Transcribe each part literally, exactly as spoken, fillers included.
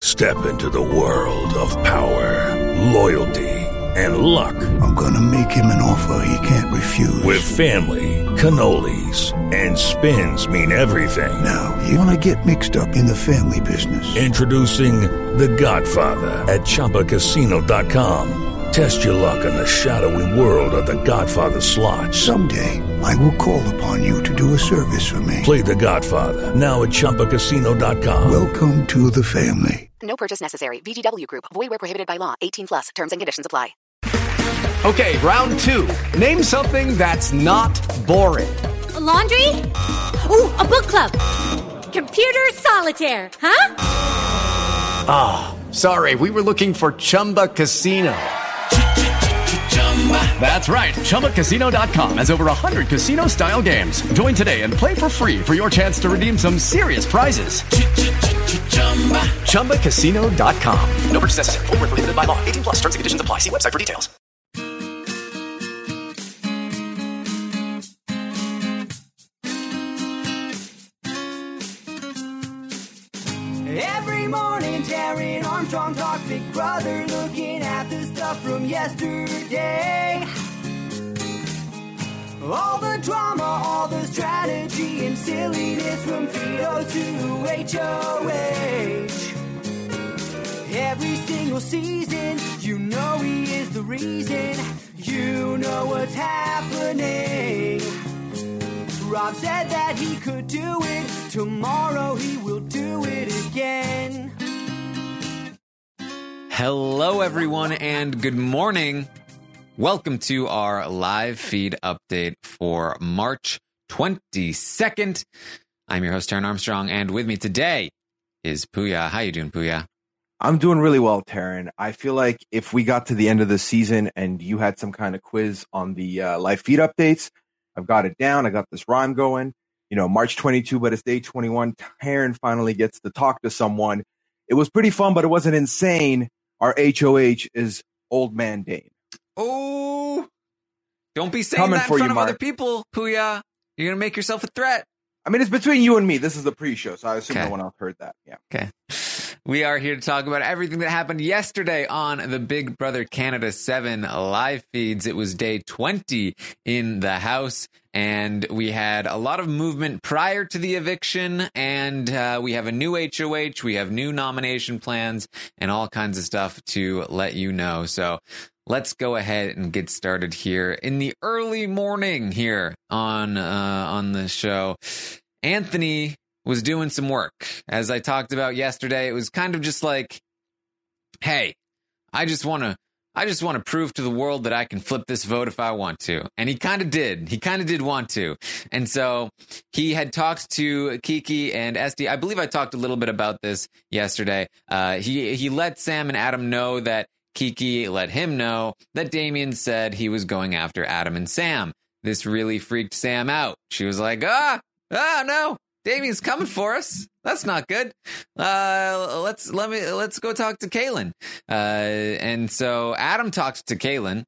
Step into the world of power, loyalty, and luck. I'm gonna make him an offer he can't refuse. With family, cannolis, and spins mean everything. Now, you wanna get mixed up in the family business. Introducing The Godfather at Chumba Casino dot com. Test your luck in the shadowy world of The Godfather slot. Someday, I will call upon you to do a service for me. Play The Godfather, now at Chumba Casino dot com. Welcome to the family. No purchase necessary. V G W Group. Void where prohibited by law. eighteen plus. Terms and conditions apply. Okay, round two. Name something that's not boring. A laundry? Ooh, a book club. Computer solitaire, huh? Ah, oh, sorry. We were looking for Chumba Casino. That's right. Chumba Casino dot com has over one hundred casino-style games. Join today and play for free for your chance to redeem some serious prizes. Chumba Casino dot com. No purchase necessary. Void where prohibited by law. eighteen plus. Terms and conditions apply. See website for details. Every morning, Darren Armstrong talks Big Brother, looking at the stuff from yesterday. All the drama, all the strategy and silliness from Fido to H O H. Every single season, you know he is the reason. You know what's happening. Rob said that he could do it. Tomorrow he will do it again. Hello, everyone, and good morning. Welcome to our live feed update for March twenty-second. I'm your host, Taryn Armstrong, and with me today is Puya. How you doing, Puya? I'm doing really well, Taryn. I feel like if we got to the end of the season and you had some kind of quiz on the uh, live feed updates, I've got it down. I got this rhyme going. You know, March twenty-second, but it's day twenty-one. Taryn finally gets to talk to someone. It was pretty fun, but it wasn't insane. Our H O H is Old Man Dane. Oh, don't be saying Coming that in for front you, of Mark. other people, Puya. You're going to make yourself a threat. I mean, it's between you and me. This is the pre-show, so I assume Okay. no one else heard that. Yeah. Okay. We are here to talk about everything that happened yesterday on the Big Brother Canada seven live feeds. It was day twenty in the house, and we had a lot of movement prior to the eviction, and uh, we have a new H O H, we have new nomination plans, and all kinds of stuff to let you know. So let's go ahead and get started here in the early morning here on uh, on the show. Anthony was doing some work. As I talked about yesterday, it was kind of just like, hey, I just want to I just want to prove to the world that I can flip this vote if I want to. And he kind of did. He kind of did want to. And so he had talked to Kiki and Esty. I believe I talked a little bit about this yesterday. Uh, he, he let Sam and Adam know that Kiki let him know that Damien said he was going after Adam and Sam. This really freaked Sam out. She was like, ah, ah, no. Damien's coming for us. That's not good. Uh, let's let me let's go talk to Kaylin. Uh, and so Adam talked to Kaylin.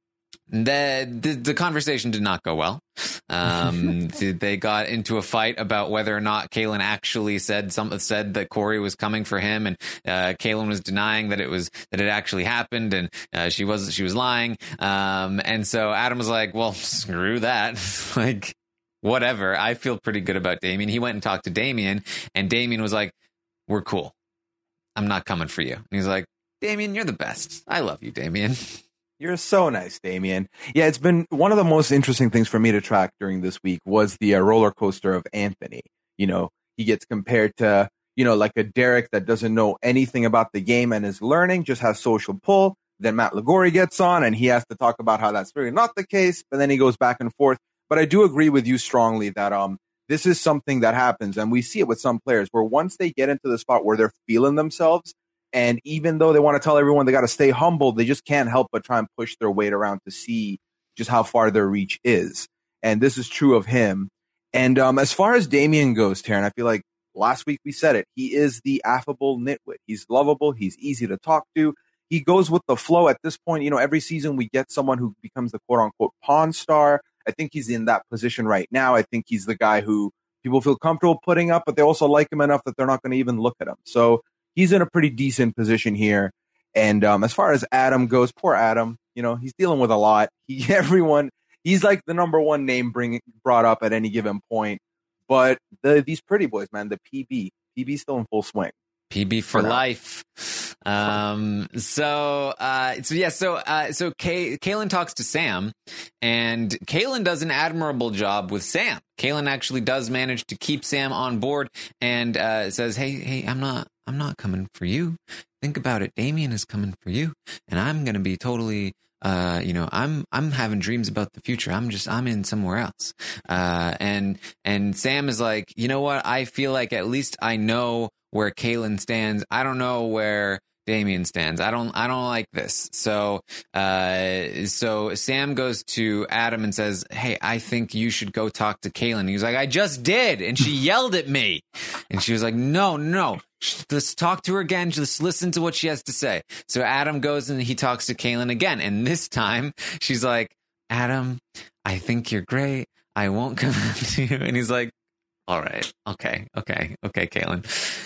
The, the the conversation did not go well. Um, they got into a fight about whether or not Kaylin actually said some said that Corey was coming for him, and uh, Kaylin was denying that it was that it actually happened, and uh, she was she was lying. Um, and so Adam was like, "Well, screw that." Like, whatever. I feel pretty good about Damien. He went and talked to Damien, and Damien was like, "We're cool. I'm not coming for you." And he's like, "Damien, you're the best. I love you, Damien." You're so nice, Damien. Yeah, it's been one of the most interesting things for me to track during this week was the uh, roller coaster of Anthony. You know, he gets compared to, you know, like a Derek that doesn't know anything about the game and is learning, just has social pull. Then Matt Ligori gets on and he has to talk about how that's really not the case, but then he goes back and forth. But I do agree with you strongly that um this is something that happens, and we see it with some players where once they get into the spot where they're feeling themselves, and even though they want to tell everyone they got to stay humble, they just can't help but try and push their weight around to see just how far their reach is. And this is true of him. And um, as far as Damien goes, Taryn, I feel like last week we said it. He is the affable nitwit. He's lovable. He's easy to talk to. He goes with the flow. At this point, you know, every season we get someone who becomes the quote-unquote pawn star. I think he's in that position right now. I think he's the guy who people feel comfortable putting up, but they also like him enough that they're not going to even look at him. So he's in a pretty decent position here. And um, as far as Adam goes, poor Adam, you know, he's dealing with a lot. He, everyone, he's like the number one name bring, brought up at any given point. But the, these pretty boys, man, the P B, P B still in full swing. P B for, for life. Um, so, uh, so yeah, so, uh, so Kay, Kaylin talks to Sam, and Kaylin does an admirable job with Sam. Kaylin actually does manage to keep Sam on board and, uh, says, Hey, hey, I'm not, I'm not coming for you. Think about it. Damien is coming for you, and I'm going to be totally, uh, you know, I'm, I'm having dreams about the future. I'm just, I'm in somewhere else. Uh, and, and Sam is like, you know what? I feel like at least I know where Kaylin stands. I don't know where Damien stands. I don't I don't like this. So uh so Sam goes to Adam and says, Hey, I think you should go talk to Kaylin. He was like, I just did, and she yelled at me. And she was like, No, no. Let's talk to her again. Just listen to what she has to say. So Adam goes and he talks to Kaylin again. And this time she's like, Adam, I think you're great. I won't come after you. And he's like, All right, okay, okay, okay, Kaylin.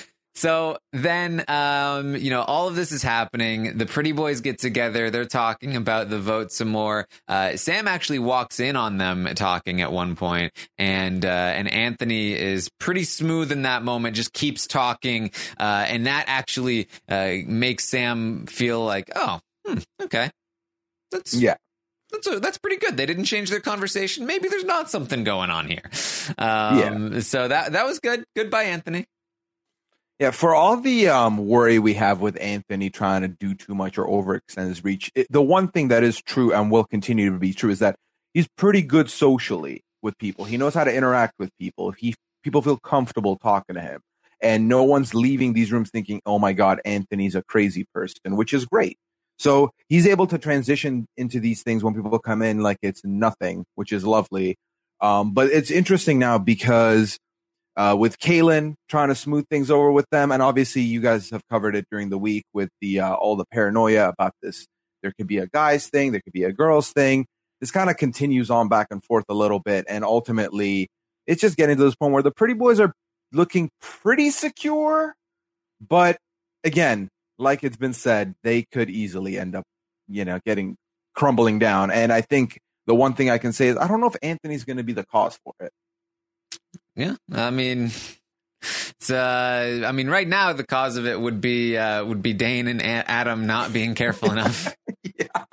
So then, um, you know, all of this is happening. The pretty boys get together. They're talking about the vote some more. Uh, Sam actually walks in on them talking at one point, and uh, and Anthony is pretty smooth in that moment, just keeps talking, uh, and that actually uh, makes Sam feel like, oh, hmm, okay, that's yeah. That's, a, that's pretty good. They didn't change their conversation. Maybe there's not something going on here. Um, yeah. So that that was good. Good by Anthony. Yeah, for all the um, worry we have with Anthony trying to do too much or overextend his reach, it, the one thing that is true and will continue to be true is that he's pretty good socially with people. He knows how to interact with people. He people feel comfortable talking to him, and no one's leaving these rooms thinking, "Oh my God, Anthony's a crazy person," which is great. So he's able to transition into these things when people come in like it's nothing, which is lovely. Um, but it's interesting now because. Uh, with Kaylin trying to smooth things over with them. And obviously you guys have covered it during the week with the uh, all the paranoia about this. There could be a guy's thing. There could be a girl's thing. This kind of continues on back and forth a little bit. And ultimately, it's just getting to this point where the pretty boys are looking pretty secure. But again, like it's been said, they could easily end up, you know, getting crumbling down. And I think the one thing I can say is I don't know if Anthony's going to be the cause for it. Yeah, I mean, it's, uh, I mean, right now the cause of it would be uh, would be Dane and Adam not being careful enough. yeah.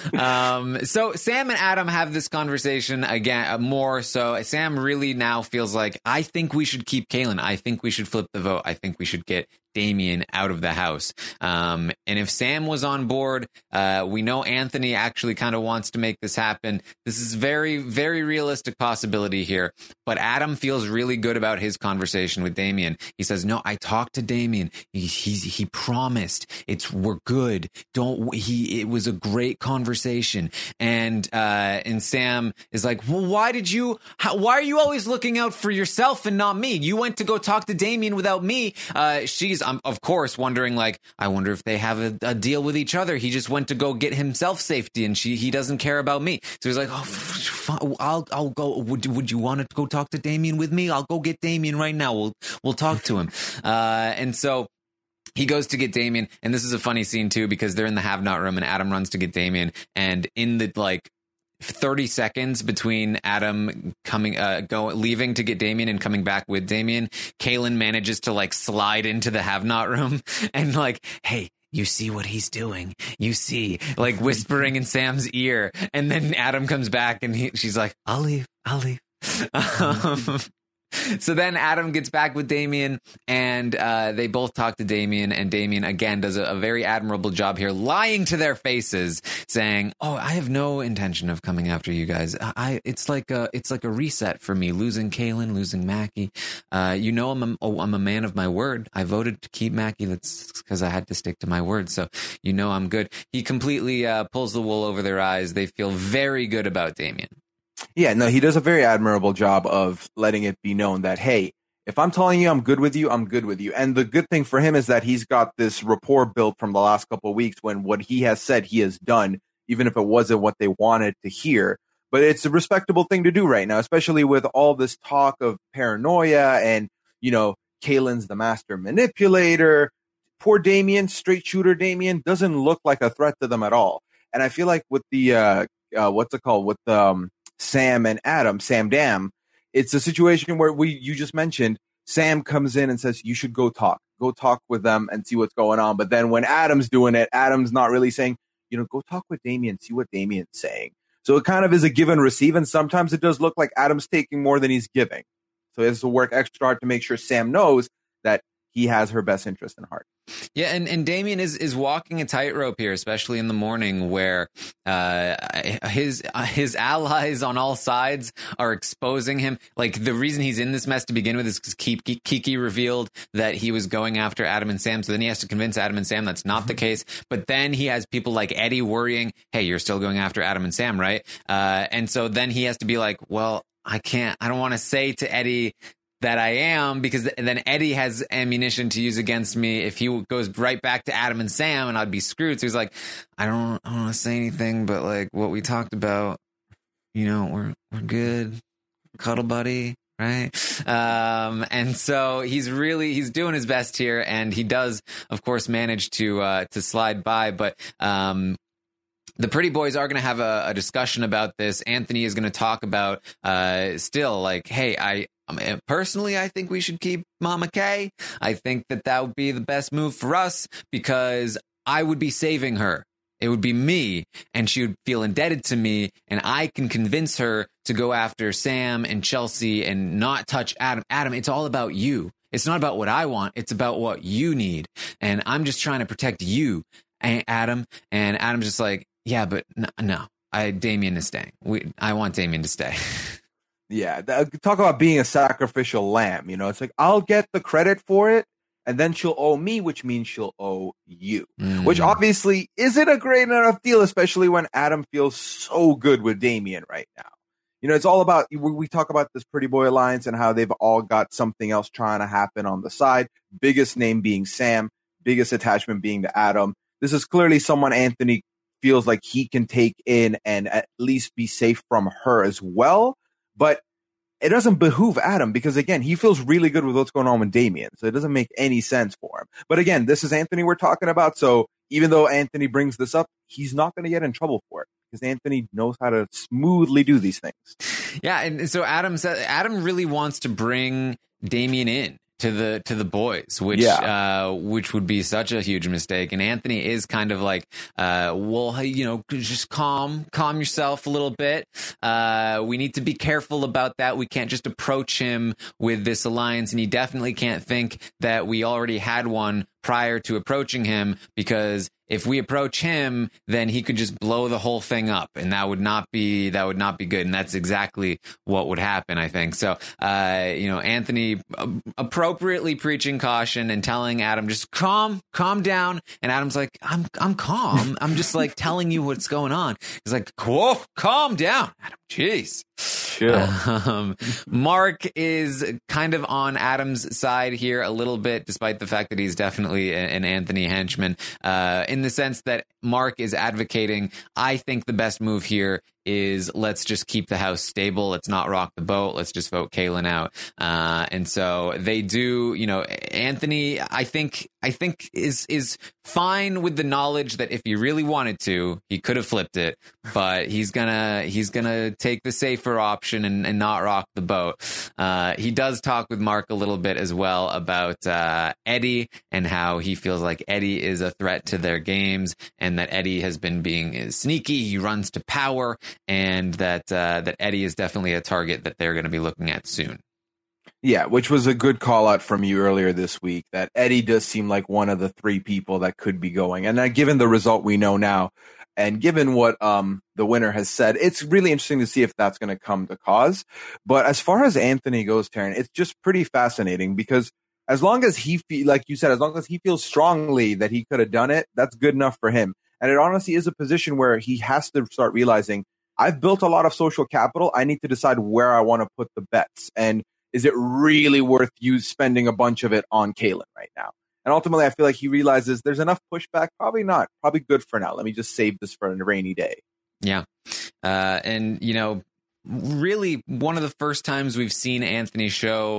Um. So Sam and Adam have this conversation again uh, more. So Sam really now feels like I think we should keep Kaylin. I think we should flip the vote. I think we should get Damien out of the house. Um, and if Sam was on board, uh, we know Anthony actually kind of wants to make this happen. This is very, very realistic possibility here. But Adam feels really good about his conversation with Damien. He says, no, I talked to Damien. He, he's, he promised it's, we're good. Don't, he, it was a great conversation. And, uh, and Sam is like, well, why did you, how, why are you always looking out for yourself and not me? You went to go talk to Damien without me. Uh, she's, I'm of course wondering, like, I wonder if they have a, a deal with each other. He just went to go get himself safety, and she he doesn't care about me. So he's like, oh, fine, I'll I'll go. Would would you want to go talk to Damien with me? I'll go get Damien right now. We'll we'll talk to him. Uh, and so. He goes to get Damien, and this is a funny scene too because they're in the have not room, and Adam runs to get Damien, and in the like. thirty seconds between Adam coming, uh, go leaving to get Damien and coming back with Damien, Kaylin manages to like slide into the have not room and like, hey, you see what he's doing? You see, like whispering in Sam's ear. And then Adam comes back and he, she's like, I'll leave, I'll leave. um, So then Adam gets back with Damien, and uh, they both talk to Damien, and Damien again does a, a very admirable job here, lying to their faces, saying, "Oh, I have no intention of coming after you guys. I it's like a it's like a reset for me, losing Kaylin, losing Mackie. Uh, you know, I'm a, oh, I'm a man of my word. I voted to keep Mackie. That's because I had to stick to my word. So you know, I'm good." He completely uh, pulls the wool over their eyes. They feel very good about Damien. Yeah, no, he does a very admirable job of letting it be known that, hey, if I'm telling you I'm good with you, I'm good with you. And the good thing for him is that he's got this rapport built from the last couple of weeks when what he has said he has done, even if it wasn't what they wanted to hear. But it's a respectable thing to do right now, especially with all this talk of paranoia and, you know, Kaylin's the master manipulator. poor Damian, straight shooter Damian, doesn't look like a threat to them at all. And I feel like with the, uh, uh, what's it called, with um, Sam and Adam, Sam Dam, it's a situation where we you just mentioned, Sam comes in and says, you should go talk. Go talk with them and see what's going on. But then when Adam's doing it, Adam's not really saying, you know, go talk with Damian, see what Damian's saying. So it kind of is a give and receive. And sometimes it does look like Adam's taking more than he's giving. So he has to work extra hard to make sure Sam knows that he has her best interest in heart. Yeah, and, and Damian is, is walking a tightrope here, especially in the morning, where uh, his uh, his allies on all sides are exposing him. Like, the reason he's in this mess to begin with is because Kiki, Kiki revealed that he was going after Adam and Sam. So then he has to convince Adam and Sam that's not the case. But then he has people like Eddie worrying, hey, you're still going after Adam and Sam, right? Uh, and so then he has to be like, well, I can't, I don't want to say to Eddie that I am, because then Eddie has ammunition to use against me if he goes right back to Adam and Sam, and I'd be screwed. So he's like, I don't, I don't want to say anything, but like what we talked about, you know, we're we're good, cuddle buddy, right? Um, and so he's really he's doing his best here, and he does, of course, manage to uh, to slide by, but. Um, The Pretty Boys are going to have a, a discussion about this. Anthony is going to talk about uh, still like, hey, I um, personally, I think we should keep Mama Kay. I think that that would be the best move for us because I would be saving her. It would be me, and she would feel indebted to me, and I can convince her to go after Sam and Chelsea and not touch Adam. Adam, it's all about you. It's not about what I want. It's about what you need. And I'm just trying to protect you, Adam. And Adam's just like, yeah, but no, no, I Damian is staying. We, I want Damian to stay. Yeah, th- talk about being a sacrificial lamb. You know, it's like, I'll get the credit for it, and then she'll owe me, which means she'll owe you. Mm. Which obviously isn't a great enough deal, especially when Adam feels so good with Damian right now. You know, it's all about, we talk about this Pretty Boy Alliance and how they've all got something else trying to happen on the side. Biggest name being Sam, biggest attachment being to Adam. This is clearly someone Anthony feels like he can take in and at least be safe from her as well. But it doesn't behoove Adam because, again, he feels really good with what's going on with Damian. So it doesn't make any sense for him. But again, this is Anthony we're talking about. So even though Anthony brings this up, he's not going to get in trouble for it because Anthony knows how to smoothly do these things. Yeah. And so Adam said, Adam really wants to bring Damian in to the to the boys, which yeah. uh, which would be such a huge mistake. And Anthony is kind of like, uh, well, you know, just calm, calm yourself a little bit. Uh, we need to be careful about that. We can't just approach him with this alliance, and he definitely can't think that we already had one prior to approaching him, because if we approach him, then he could just blow the whole thing up, and that would not be that would not be good. And that's exactly what would happen, I think. So, uh, you know, Anthony appropriately preaching caution and telling Adam, just calm, calm down. And Adam's like, I'm, I'm calm. I'm just like telling you what's going on. He's like, whoa, calm down, Adam. Jeez. Sure. Um, Mark is kind of on Adam's side here a little bit, despite the fact that he's definitely an Anthony henchman, uh, in the sense that Mark is advocating, I think the best move here is let's just keep the house stable. Let's not rock the boat. Let's just vote Kaylin out. Uh, and so they do, you know, Anthony, I think, I think is, is fine with the knowledge that if he really wanted to, he could have flipped it, but he's gonna, he's gonna take the safer option and, and not rock the boat. Uh, he does talk with Mark a little bit as well about, uh, Eddie and how he feels like Eddie is a threat to their games and that Eddie has been being sneaky. He runs to power. And that uh, that Eddie is definitely a target that they're going to be looking at soon. Yeah, which was a good call out from you earlier this week, that Eddie does seem like one of the three people that could be going. And uh, given the result we know now, and given what um, the winner has said, it's really interesting to see if that's going to come to cause. But as far as Anthony goes, Taryn, it's just pretty fascinating because as long as he, fe- like you said, as long as he feels strongly that he could have done it, that's good enough for him. And it honestly is a position where he has to start realizing, I've built a lot of social capital. I need to decide where I want to put the bets. And is it really worth you spending a bunch of it on Kaylin right now? And ultimately, I feel like he realizes there's enough pushback. Probably not. Probably good for now. Let me just save this for a rainy day. Yeah. Uh, and, you know, really one of the first times we've seen Anthony show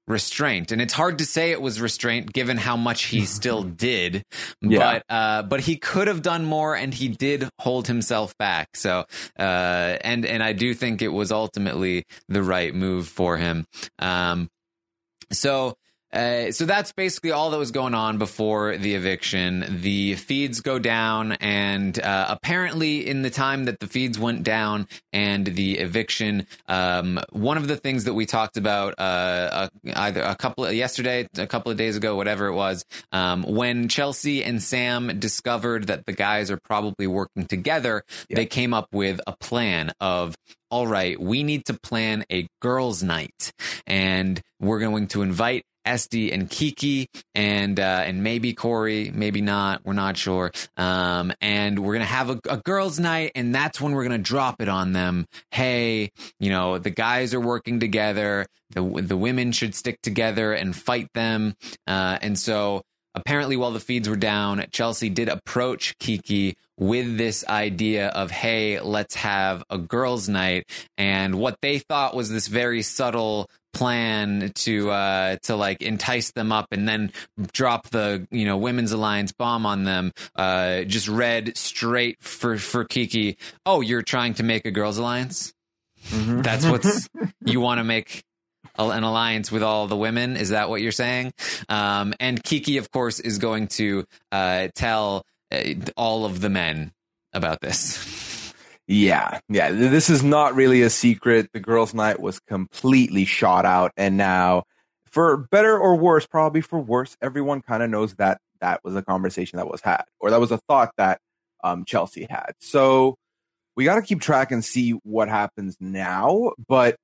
restraint. And it's hard to say it was restraint given how much he still did. Yeah. But uh, but he could have done more, and he did hold himself back. So uh, and and I do think it was ultimately the right move for him. Um, so. Uh, so that's basically all that was going on before the eviction. The feeds go down, and uh, apparently in the time that the feeds went down and the eviction, um, one of the things that we talked about uh, either a couple of, yesterday, a couple of days ago, whatever it was, um, when Chelsea and Sam discovered that the guys are probably working together, yeah. they came up with a plan of, all right, we need to plan a girls' night, and we're going to invite Esty and Kiki and uh, and maybe Corey, maybe not. We're not sure. Um, and we're gonna have a, a girls' night, and that's when we're gonna drop it on them. Hey, you know, the guys are working together. The the women should stick together and fight them. Uh, and so apparently, while the feeds were down, Chelsea did approach Kiki with this idea of, hey, let's have a girls' night. And what they thought was this very subtle plan to uh to like entice them up and then drop the, you know, Women's Alliance bomb on them, uh just read straight for for Kiki, oh, you're trying to make a girls' alliance? Mm-hmm. That's what's you want to make an alliance with all the women? Is that what you're saying? Um and Kiki, of course, is going to uh tell uh, all of the men about this. Yeah, yeah. This is not really a secret. The girls' night was completely shot out, and now, for better or worse, probably for worse, everyone kind of knows that that was a conversation that was had, or that was a thought that um, Chelsea had. So we got to keep track and see what happens now. But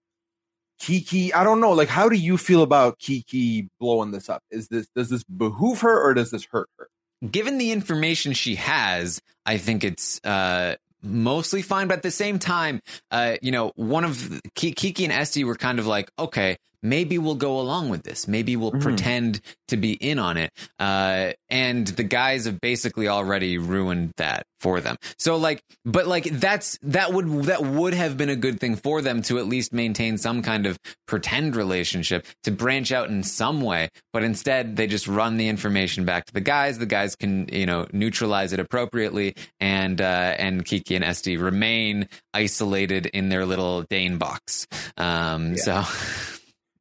Kiki, I don't know. Like, how do you feel about Kiki blowing this up? Is this does this behoove her or does this hurt her? Given the information she has, I think it's uh, mostly fine. But at the same time, uh, you know, one of Kiki and Esty were kind of like, okay, maybe we'll go along with this. Maybe we'll mm-hmm. pretend to be in on it. Uh, and the guys have basically already ruined that for them. So like, but like that's, that would, that would have been a good thing for them to at least maintain some kind of pretend relationship, to branch out in some way. But instead they just run the information back to the guys. The guys can, you know, neutralize it appropriately. And, uh, and Kiki and Esty remain isolated in their little Dane box. Um, yeah. so.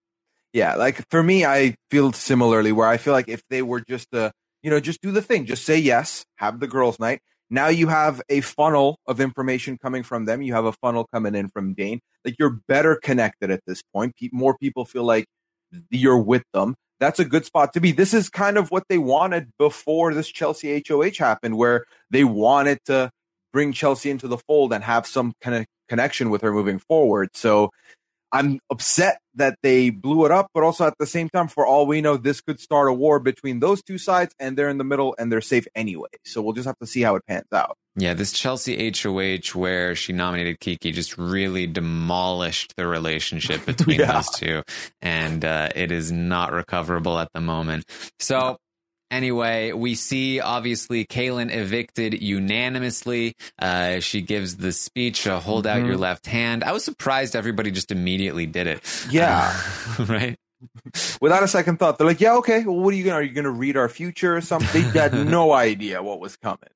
Yeah, like for me, I feel similarly where I feel like if they were just to, you know, just do the thing, just say yes, have the girls' night. Now you have a funnel of information coming from them. You have a funnel coming in from Dane. Like you're better connected at this point. Pe- more people feel like you're with them. That's a good spot to be. This is kind of what they wanted before this Chelsea H O H happened, where they wanted to bring Chelsea into the fold and have some kind of connection with her moving forward. So I'm upset that they blew it up, but also at the same time, for all we know, this could start a war between those two sides, and they're in the middle and they're safe anyway. So we'll just have to see how it pans out. Yeah, this Chelsea H O H where she nominated Kiki just really demolished the relationship between yeah. those two, and uh, it is not recoverable at the moment. So anyway, we see, obviously, Caelynn evicted unanimously. Uh, she gives the speech, uh, hold mm-hmm. out your left hand. I was surprised everybody just immediately did it. Yeah. Uh, right? Without a second thought. They're like, yeah, okay, well, what are you going to, are you going to read our future or something? They had no idea what was coming.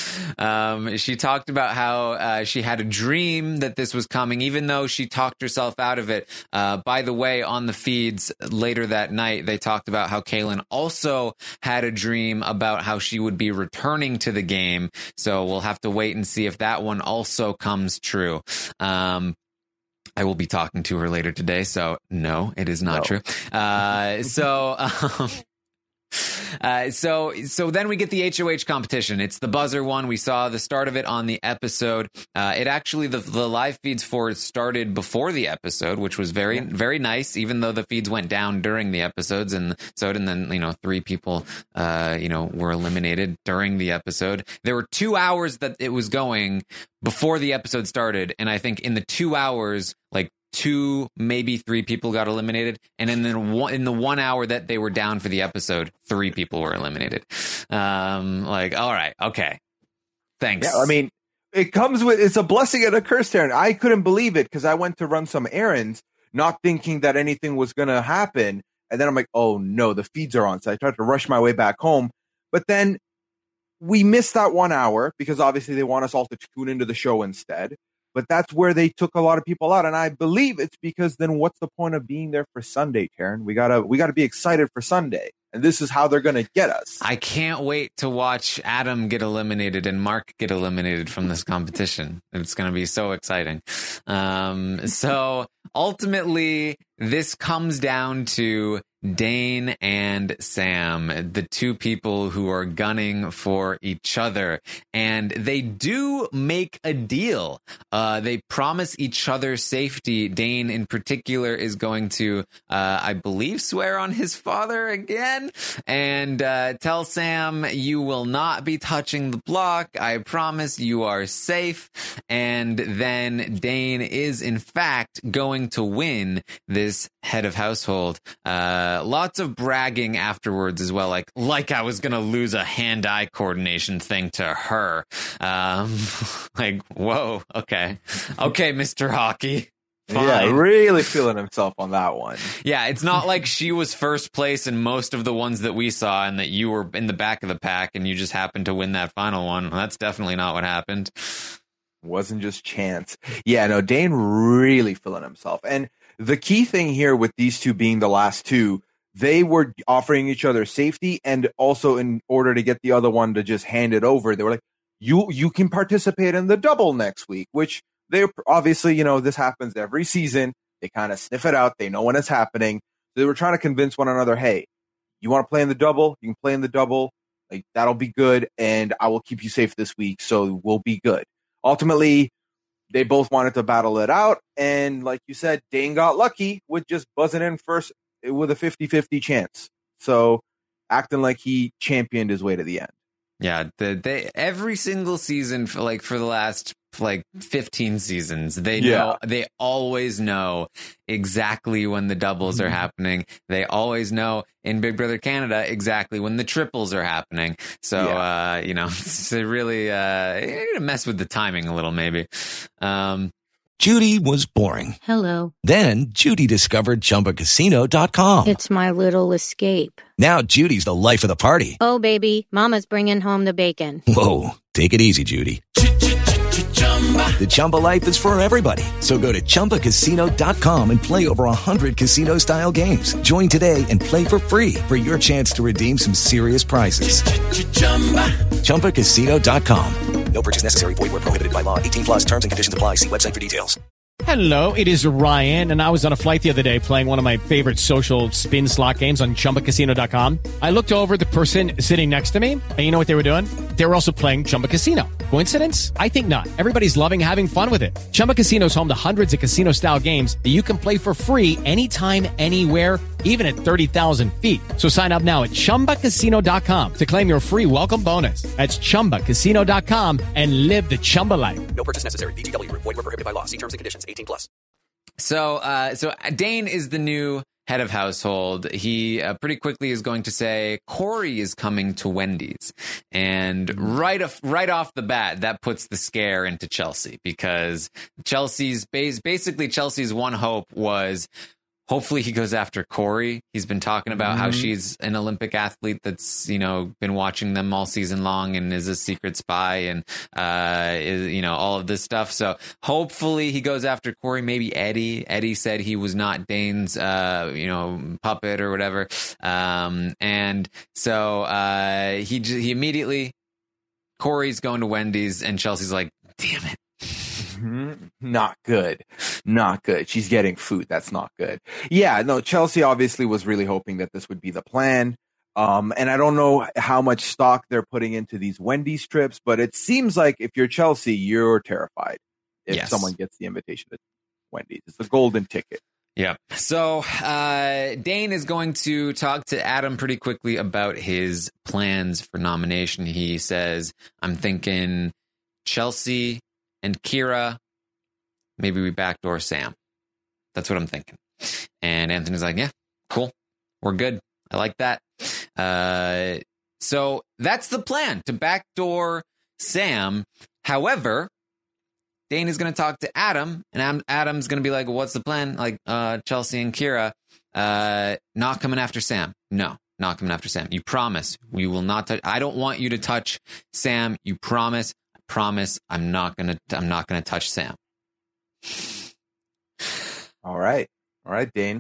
Um, she talked about how uh, she had a dream that this was coming, even though she talked herself out of it. Uh, by the way, on the feeds later that night, they talked about how Caelynn also had a dream about how she would be returning to the game. So we'll have to wait and see if that one also comes true. Um, I will be talking to her later today, so no, it is not no. true. Uh, so... Um, Uh, so so then we get the H O H competition. It's the buzzer one. We saw the start of it on the episode. Uh, it actually, the, the live feeds for it started before the episode, which was very, very nice, even though the feeds went down during the episodes. And so, and then, you know, three people, uh, you know, were eliminated during the episode. There were two hours that it was going before the episode started. And I think in the two hours, like, two, maybe three people got eliminated. And then in, one, in the one hour that they were down for the episode, three people were eliminated. Um, like, all right, okay. Thanks. Yeah, I mean, it comes with, it's a blessing and a curse, Darren. I couldn't believe it because I went to run some errands, not thinking that anything was going to happen. And then I'm like, oh no, the feeds are on. So I tried to rush my way back home. But then we missed that one hour because obviously they want us all to tune into the show instead. But that's where they took a lot of people out. And I believe it's because then what's the point of being there for Sunday, Taryn? We gotta we gotta be excited for Sunday. And this is how they're going to get us. I can't wait to watch Adam get eliminated and Mark get eliminated from this competition. It's going to be so exciting. Um, so ultimately, this comes down to Dane and Sam, the two people who are gunning for each other. And they do make a deal. Uh, they promise each other safety. Dane, in particular, is going to, uh, I believe, swear on his father again and uh, tell Sam, you will not be touching the block. I promise you are safe. And then Dane is, in fact, going to win this head of household. Uh, lots of bragging afterwards as well, like like I was gonna lose a hand-eye coordination thing to her. Um, like, whoa, okay, okay, Mister Hockey. Fine. Yeah, really feeling himself on that one. Yeah, it's not like she was first place in most of the ones that we saw and that you were in the back of the pack and you just happened to win that final one. That's definitely not what happened. Wasn't just chance. Yeah, no, Dane really feeling himself. And the key thing here with these two being the last two, they were offering each other safety, and also in order to get the other one to just hand it over, they were like, you you can participate in the double next week, which they obviously, you know, this happens every season. They kind of sniff it out. They know when it's happening. So they were trying to convince one another, hey, you want to play in the double? You can play in the double. Like, that'll be good, and I will keep you safe this week, so we'll be good. Ultimately, they both wanted to battle it out, and like you said, Dane got lucky with just buzzing in first with a fifty-fifty chance. So, acting like he championed his way to the end. Yeah, the, they every single season for like for the last like fifteen seasons, they Yeah. know they always know exactly when the doubles are happening. They always know in Big Brother Canada exactly when the triples are happening. So Yeah. uh, you know, it's a really uh mess with the timing a little maybe. Um Judy was boring. Hello. Then Judy discovered Chumba Casino dot com. It's my little escape. Now Judy's the life of the party. Oh, baby, mama's bringing home the bacon. Whoa, take it easy, Judy. The Chumba life is for everybody. So go to Chumba Casino dot com and play over one hundred casino-style games. Join today and play for free for your chance to redeem some serious prizes. Chumba Casino dot com. No purchase necessary. Void where prohibited by law. eighteen plus terms and conditions apply. See website for details. Hello, it is Ryan, and I was on a flight the other day playing one of my favorite social spin slot games on Chumba Casino dot com. I looked over at the person sitting next to me, and you know what they were doing? They were also playing Chumba Casino. Coincidence? I think not. Everybody's loving having fun with it. Chumba Casino is home to hundreds of casino-style games that you can play for free anytime, anywhere, even at thirty thousand feet. So sign up now at Chumba Casino dot com to claim your free welcome bonus. That's Chumba Casino dot com and live the Chumba life. No purchase necessary. V G W. Void where prohibited by law. See terms and conditions. eighteen plus. So, uh, so Dane is the new head of household. He uh, pretty quickly is going to say Corey is coming to Wendy's, and right off, right off the bat, that puts the scare into Chelsea, because Chelsea's base, basically Chelsea's one hope was, hopefully he goes after Corey. He's been talking about mm-hmm. how she's an Olympic athlete that's, you know, been watching them all season long and is a secret spy and, uh, is, you know, all of this stuff. So hopefully he goes after Corey, maybe Eddie. Eddie said he was not Dane's, uh, you know, puppet or whatever. Um, and so, uh, he, he immediately, Corey's going to Wendy's, and Chelsea's like, damn it. Not good. Not good. She's getting food. That's not good. Yeah, no, Chelsea obviously was really hoping that this would be the plan. Um, and I don't know how much stock they're putting into these Wendy's trips, but it seems like if you're Chelsea, you're terrified if Yes. someone gets the invitation to Wendy's. It's the golden ticket. Yeah. So uh, Dane is going to talk to Adam pretty quickly about his plans for nomination. He says, I'm thinking Chelsea and Kira, maybe we backdoor Sam. That's what I'm thinking. And Anthony's like, yeah, cool. We're good. I like that. Uh, so that's the plan, to backdoor Sam. However, Dane is going to talk to Adam, and Adam's going to be like, what's the plan? Like, uh, Chelsea and Kira. Uh, not coming after Sam. No, not coming after Sam. You promise we will not touch. I don't want you to touch Sam. You promise. I promise. I'm not gonna. I'm not gonna touch Sam. All right. All right, Dane.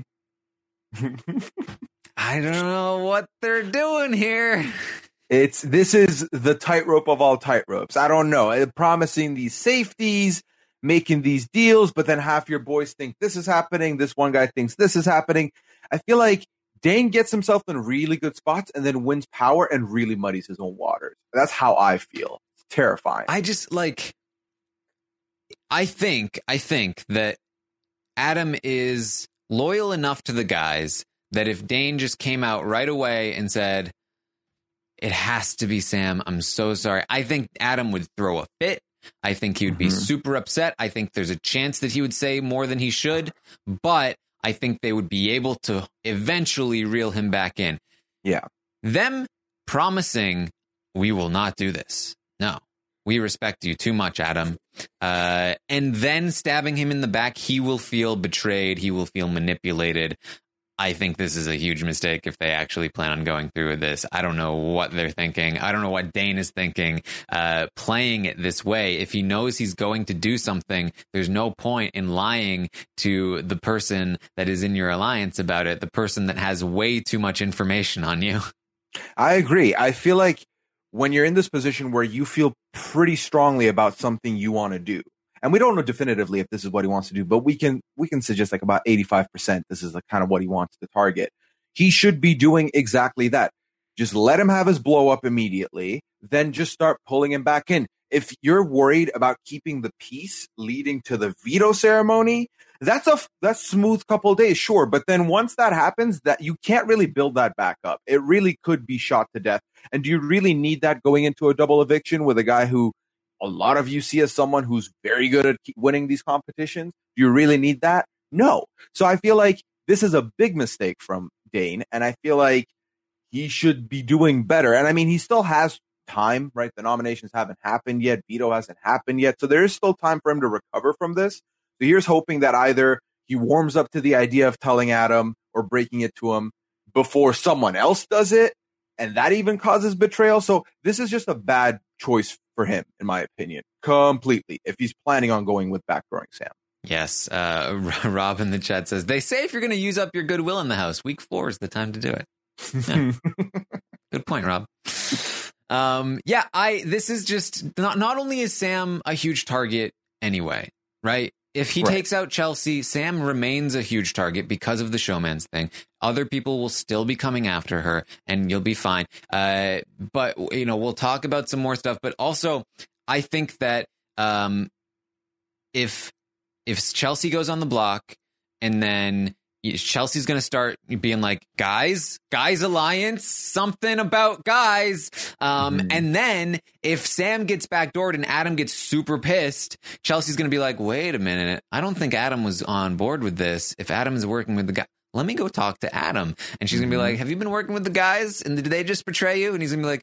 I don't know what they're doing here. It's this is the tightrope of all tightropes. I don't know. Uh, Promising these safeties, making these deals, but then half your boys think this is happening. This one guy thinks this is happening. I feel like Dane gets himself in really good spots and then wins power and really muddies his own waters. That's how I feel. It's terrifying. I just like. I think. I think that Adam is loyal enough to the guys that if Dane just came out right away and said, it has to be Sam, I'm so sorry, I think Adam would throw a fit. I think he would be mm-hmm. super upset. I think there's a chance that he would say more than he should, but I think they would be able to eventually reel him back in. Yeah. Them promising, we will not do this. No, we respect you too much, Adam. Uh, and then stabbing him in the back, he will feel betrayed. He will feel manipulated. I think this is a huge mistake if they actually plan on going through with this. I don't know what they're thinking. I don't know what Dane is thinking, uh, playing it this way. If he knows he's going to do something, there's no point in lying to the person that is in your alliance about it, the person that has way too much information on you. I agree. I feel like when you're in this position where you feel pretty strongly about something you want to do, and we don't know definitively if this is what he wants to do, but we can we can suggest like about eighty-five percent this is like kind of what he wants to target. He should be doing exactly that. Just let him have his blow up immediately, then just start pulling him back in. If you're worried about keeping the peace leading to the veto ceremony, that's a that's smooth couple of days, sure. But then once that happens, that you can't really build that back up. It really could be shot to death. And do you really need that going into a double eviction with a guy who a lot of you see as someone who's very good at winning these competitions? Do you really need that? No. So I feel like this is a big mistake from Dane, and I feel like he should be doing better. And I mean, he still has time, right? The nominations haven't happened yet. Veto hasn't happened yet. So there is still time for him to recover from this. So here's hoping that either he warms up to the idea of telling Adam or breaking it to him before someone else does it, and that even causes betrayal. So this is just a bad choice for him, in my opinion, completely, if he's planning on going with backdooring Sam. Yes. Uh, Rob in the chat says, they say if you're going to use up your goodwill in the house, week four is the time to do it. Yeah. Good point, Rob. Um, yeah, I, this is just not, not only is Sam a huge target anyway, right? If he right. takes out Chelsea, Sam remains a huge target because of the showman's thing. Other people will still be coming after her, and you'll be fine. Uh, but, you know, we'll talk about some more stuff. But also, I think that um, if if Chelsea goes on the block, and then Chelsea's going to start being like, guys, guys alliance, something about guys. Um, mm-hmm. And then if Sam gets backdoored and Adam gets super pissed, Chelsea's going to be like, wait a minute. I don't think Adam was on board with this. If Adam is working with the guy, let me go talk to Adam. And she's mm-hmm. going to be like, have you been working with the guys? And did they just betray you? And he's going to be like,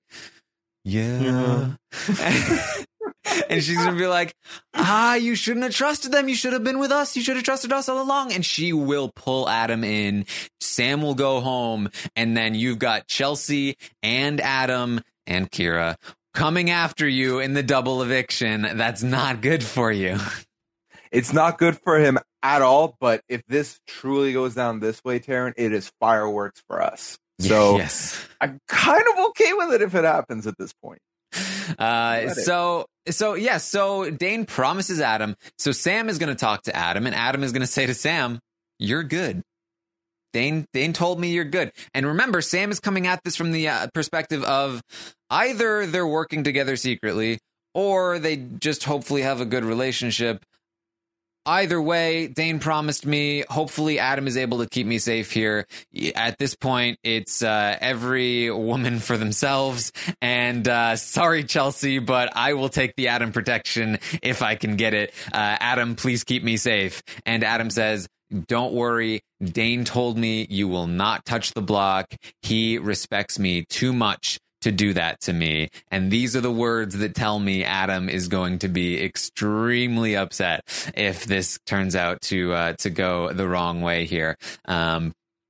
yeah. yeah. And she's going to be like, ah, you shouldn't have trusted them. You should have been with us. You should have trusted us all along. And she will pull Adam in. Sam will go home. And then you've got Chelsea and Adam and Kira coming after you in the double eviction. That's not good for you. It's not good for him at all. But if this truly goes down this way, Taryn, it is fireworks for us. So yes. I'm kind of okay with it if it happens at this point. Uh, so, so yeah, so Dane promises Adam. So Sam is going to talk to Adam, and Adam is going to say to Sam, you're good. Dane, Dane told me you're good. And remember, Sam is coming at this from the uh, perspective of either they're working together secretly or they just hopefully have a good relationship. Either way, Dane promised me. Hopefully, Adam is able to keep me safe here. At this point, it's uh, every woman for themselves. And uh, sorry, Chelsea, but I will take the Adam protection if I can get it. Uh, Adam, please keep me safe. And Adam says, don't worry. Dane told me you will not touch the block. He respects me too much to do that to me. And these are the words that tell me Adam is going to be extremely upset if this turns out to uh, to go the wrong way here. Um,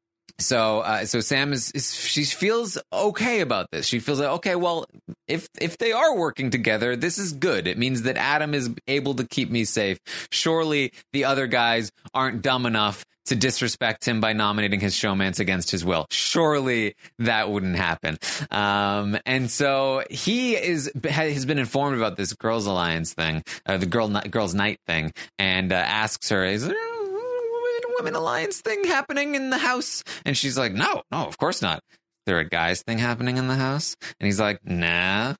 So, uh, so Sam is, is she feels okay about this. She feels like, okay, well, if if they are working together, this is good. It means that Adam is able to keep me safe. Surely the other guys aren't dumb enough to disrespect him by nominating his showmance against his will. Surely that wouldn't happen. Um, and so he is has been informed about this Girls Alliance thing, uh, the girl girls night thing, and uh, asks her, "Is there a women alliance thing happening in the house?" And she's like, "No, no, of course not. Is there a guys thing happening in the house?" And he's like, "Nah."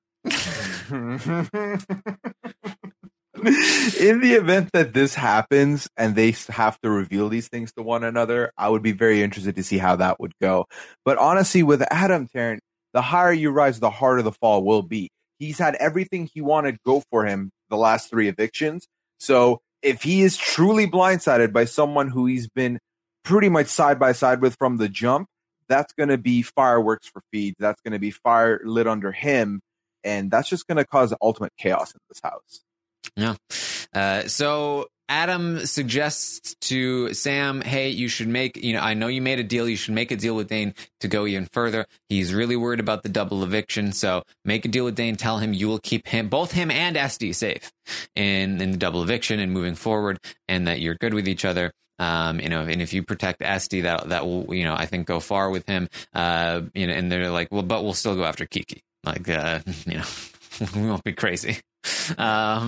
In the event that this happens and they have to reveal these things to one another, I would be very interested to see how that would go. But honestly, with Adam, Taryn, the higher you rise, the harder the fall will be. He's had everything he wanted go for him the last three evictions. So if he is truly blindsided by someone who he's been pretty much side by side with from the jump, that's going to be fireworks for Feeds. That's going to be fire lit under him. And that's just going to cause ultimate chaos in this house. Yeah. Uh, so Adam suggests to Sam, hey, you should make, you know, I know you made a deal. You should make a deal with Dane to go even further. He's really worried about the double eviction. So make a deal with Dane. Tell him you will keep him, both him and Esty, safe in, in the double eviction and moving forward, and that you're good with each other. Um, you know, and if you protect Esty, that, that will, you know, I think go far with him. Uh, you know, and they're like, well, but we'll still go after Kiki. Like, uh, you know, we won't be crazy. Um,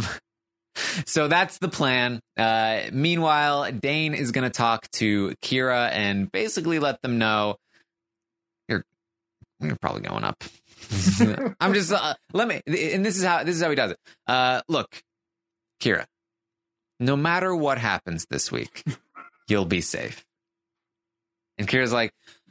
So that's the plan. Uh, meanwhile, Dane is going to talk to Kira and basically let them know you're you're probably going up. I'm just uh, let me, and this is how this is how he does it. Uh, look, Kira, no matter what happens this week, you'll be safe. And Kira's like,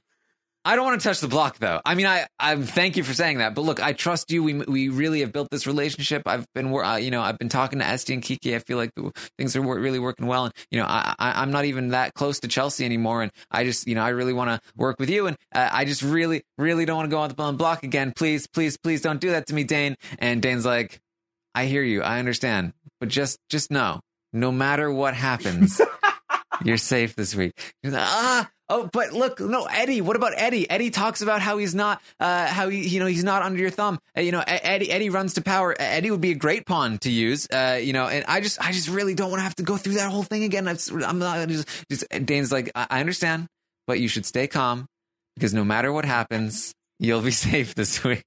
I don't want to touch the block, though. I mean, I, I thank you for saying that, but look, I trust you. We we really have built this relationship. I've been, uh, you know, I've been talking to Esty and Kiki. I feel like things are really working well, and you know, I, I I'm not even that close to Chelsea anymore, and I just, you know, I really want to work with you, and uh, I just really, really don't want to go on the block again. Please, please, please don't do that to me, Dane. And Dane's like, I hear you, I understand, but just just know, no matter what happens, you're safe this week. He's like, ah. Oh, but look, no, Eddie. What about Eddie? Eddie talks about how he's not, uh, how he, you know, he's not under your thumb. Uh, you know, Eddie, Eddie runs to power. Eddie would be a great pawn to use. Uh, you know, and I just, I just really don't want to have to go through that whole thing again. It's, I'm not just, just. Dane's like, I, I understand, but you should stay calm because no matter what happens, you'll be safe this week.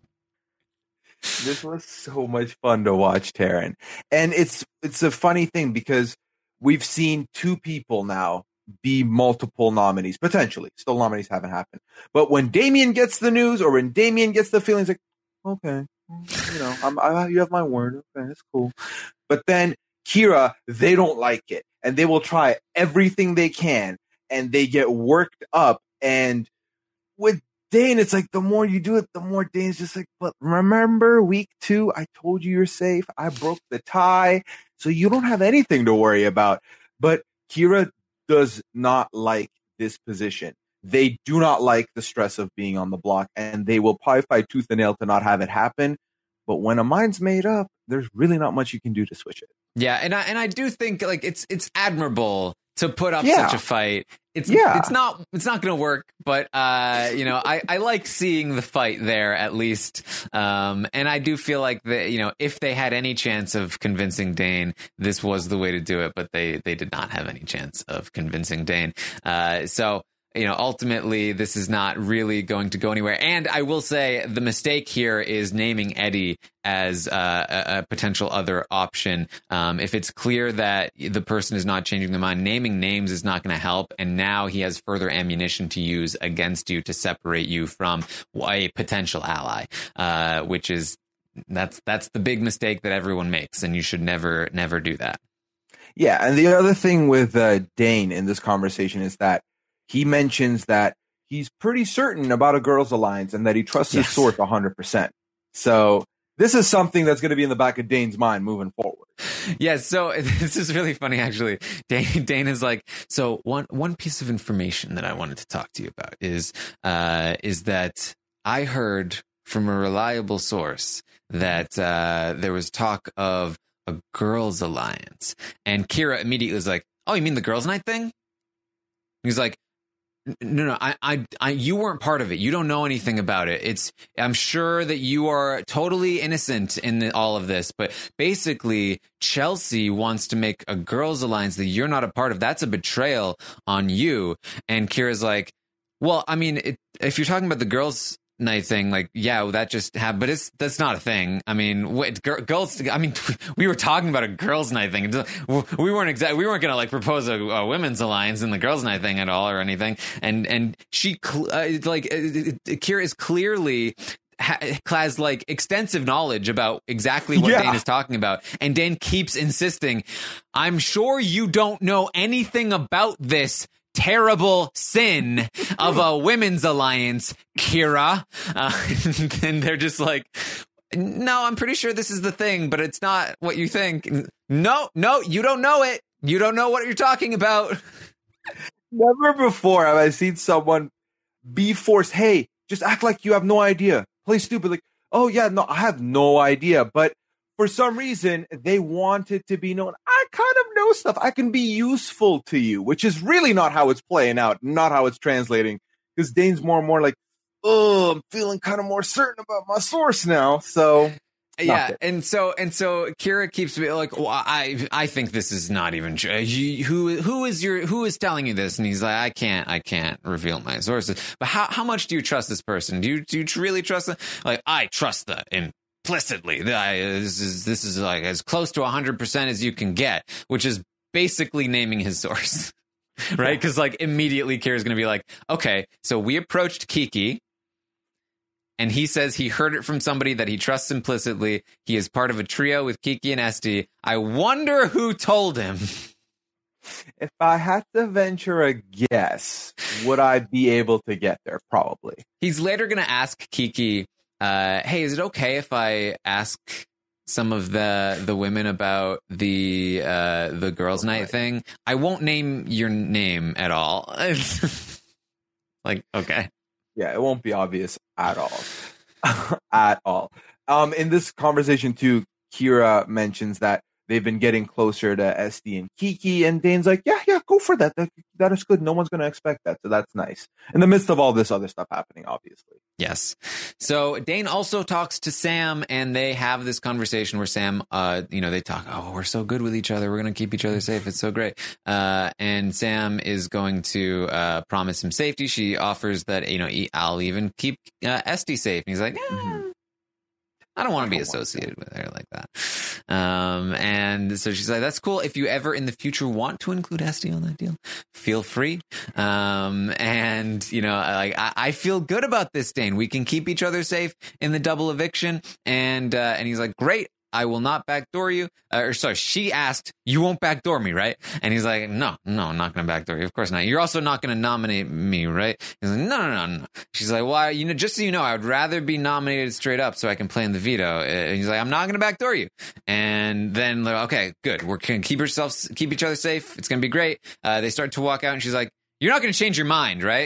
This was so much fun to watch, Taryn, and it's it's a funny thing because we've seen two people now be multiple nominees, potentially. Still nominees haven't happened. But when Damian gets the news or when Damian gets the feelings like, okay, you know, I'm, I, you have my word. Okay, that's cool. But then Kira, they don't like it. And they will try everything they can. And they get worked up. And with Dane, it's like the more you do it, the more Dane's just like, but remember week two, I told you you're safe. I broke the tie. So you don't have anything to worry about. But Kira does not like this position. They do not like the stress of being on the block, and they will probably fight tooth and nail to not have it happen. But when a mind's made up, there's really not much you can do to switch it. Yeah, and I and I do think like it's it's admirable to put up yeah. such a fight. It's yeah. it's not it's not going to work, but uh, you know, I, I like seeing the fight there at least. Um, and I do feel like that, you know, if they had any chance of convincing Dane, this was the way to do it, but they they did not have any chance of convincing Dane. Uh, so you know, ultimately, this is not really going to go anywhere. And I will say the mistake here is naming Eddie as uh, a, a potential other option. Um, if it's clear that the person is not changing their mind, naming names is not going to help. And now he has further ammunition to use against you to separate you from a potential ally, uh, which is that's that's the big mistake that everyone makes. And you should never, never do that. Yeah. And the other thing with uh, Dane in this conversation is that he mentions that he's pretty certain about a girls' alliance and that he trusts yes. his source one hundred percent. So this is something that's going to be in the back of Dane's mind moving forward. Yes. Yeah, so this is really funny, actually. Dane, Dane is like, so one one piece of information that I wanted to talk to you about is uh, is that I heard from a reliable source that uh, there was talk of a girls' alliance. And Kira immediately was like, oh, you mean the girls' night thing? He's like, No, no, I, I, I, you weren't part of it. You don't know anything about it. It's, I'm sure that you are totally innocent in the, all of this, but basically Chelsea wants to make a girls' alliance that you're not a part of. That's a betrayal on you. And Kira's like, well, I mean, it, if you're talking about the girls' night thing, like, yeah, well, that just happened, but it's that's not a thing. I mean, what, girls, I mean, we were talking about a girls' night thing. We weren't exactly, we weren't going to like propose a, a women's alliance in the girls' night thing at all or anything. And, and she, uh, like, uh, Kira is clearly has like extensive knowledge about exactly what yeah. Dane is talking about. And Dane keeps insisting, I'm sure you don't know anything about this terrible sin of a women's alliance, Kira. Uh, and they're just like, no, I'm pretty sure this is the thing, but it's not what you think. No, no, you don't know it. You don't know what you're talking about. Never before have I seen someone be forced, hey, just act like you have no idea. Play stupid. Like, oh, yeah, no, I have no idea. But for some reason, they want it to be known. I kind of know stuff. I can be useful to you, which is really not how it's playing out, not how it's translating. Because Dane's more and more like, oh, I'm feeling kind of more certain about my source now. So, yeah, it. and so and so, Kira keeps me like, well, I I think this is not even true. You, who who is your who is telling you this? And he's like, I can't I can't reveal my sources. But how how much do you trust this person? Do you do you really trust them? Like, I trust the in. Implicitly, this is this is like as close to one hundred percent as you can get, which is basically naming his source, right? Because like immediately Kira's going to be like, okay, so we approached Kiki, and he says he heard it from somebody that he trusts implicitly. He is part of a trio with Kiki and Esty. I wonder who told him. If I had to venture a guess, would I be able to get there? Probably. He's later going to ask Kiki, Uh, hey, is it okay if I ask some of the the women about the uh, the girls' night thing? I won't name your name at all. Like, okay. Yeah, it won't be obvious at all. At all. Um, in this conversation, too, Kira mentions that they've been getting closer to Esty and Kiki, and Dane's like, yeah, yeah, go for that. That, that is good. No one's going to expect that, so that's nice. In the midst of all this other stuff happening, obviously. Yes. So Dane also talks to Sam, and they have this conversation where Sam, uh, you know, they talk, oh, we're so good with each other. We're going to keep each other safe. It's so great. Uh, and Sam is going to uh, promise him safety. She offers that, you know, I'll even keep uh, Esty safe. And he's like, yeah. Mm-hmm. I don't want to be associated with her like that. Um, and so she's like, that's cool. If you ever in the future want to include Esty on that deal, feel free. Um, and, you know, like I, I feel good about this, Dane. We can keep each other safe in the double eviction. And uh, and he's like, great. I will not backdoor you. Uh, or sorry, she asked, you won't backdoor me, right? And he's like, no, no, I'm not going to backdoor you. Of course not. You're also not going to nominate me, right? He's like, no, no, no, no. She's like, well, you know, just so you know, I would rather be nominated straight up so I can play in the veto. And he's like, I'm not going to backdoor you. And then, like, okay, good. We're going to keep ourselves, keep each other safe. It's going to be great. Uh, they start to walk out, and she's like, you're not going to change your mind, right?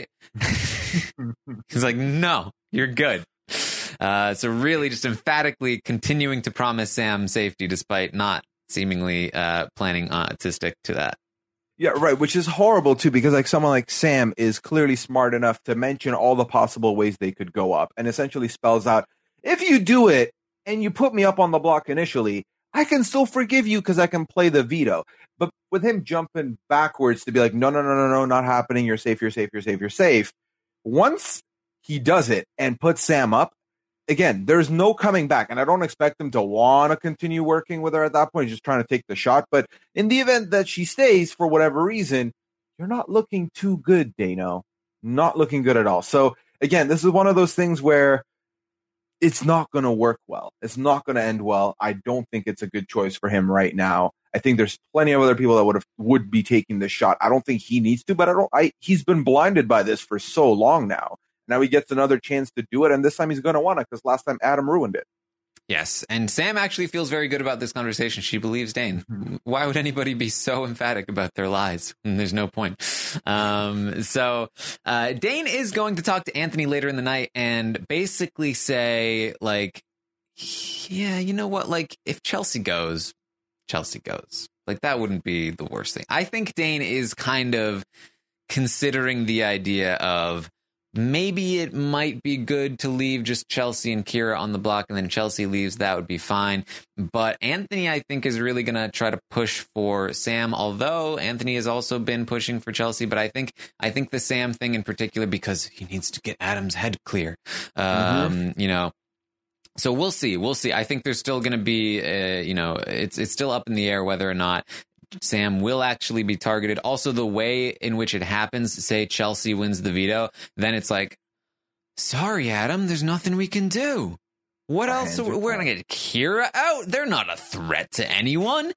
He's like, no, you're good. Uh, so really just emphatically continuing to promise Sam safety despite not seemingly uh, planning uh, to stick to that. Yeah, right, which is horrible, too, because like someone like Sam is clearly smart enough to mention all the possible ways they could go up and essentially spells out, if you do it and you put me up on the block initially, I can still forgive you because I can play the veto. But with him jumping backwards to be like, no, no, no, no, no, not happening. You're safe, you're safe, you're safe, you're safe. Once he does it and puts Sam up, again, there's no coming back, and I don't expect him to want to continue working with her at that point. He's just trying to take the shot. But in the event that she stays for whatever reason, you're not looking too good, Dano. Not looking good at all. So, again, this is one of those things where it's not going to work well. It's not going to end well. I don't think it's a good choice for him right now. I think there's plenty of other people that would have would be taking the shot. I don't think he needs to, but I don't. I he's been blinded by this for so long now. Now he gets another chance to do it, and this time he's going to want it because last time Adam ruined it. Yes, and Sam actually feels very good about this conversation. She believes Dane. Mm-hmm. Why would anybody be so emphatic about their lies? There's no point. Um, so uh, Dane is going to talk to Anthony later in the night and basically say, like, yeah, you know what? Like, if Chelsea goes, Chelsea goes. Like, that wouldn't be the worst thing. I think Dane is kind of considering the idea of maybe it might be good to leave just Chelsea and Kira on the block, and then Chelsea leaves. That would be fine. But Anthony, I think, is really going to try to push for Sam, although Anthony has also been pushing for Chelsea. But I think I think the Sam thing in particular, because he needs to get Adam's head clear, um, mm-hmm. you know. So we'll see. We'll see. I think there's still going to be, uh, you know, it's it's still up in the air whether or not Sam will actually be targeted. Also, the way in which it happens, say Chelsea wins the veto, then it's like, sorry, Adam, there's nothing we can do. What else? We're going to get Kira out. They're not a threat to anyone.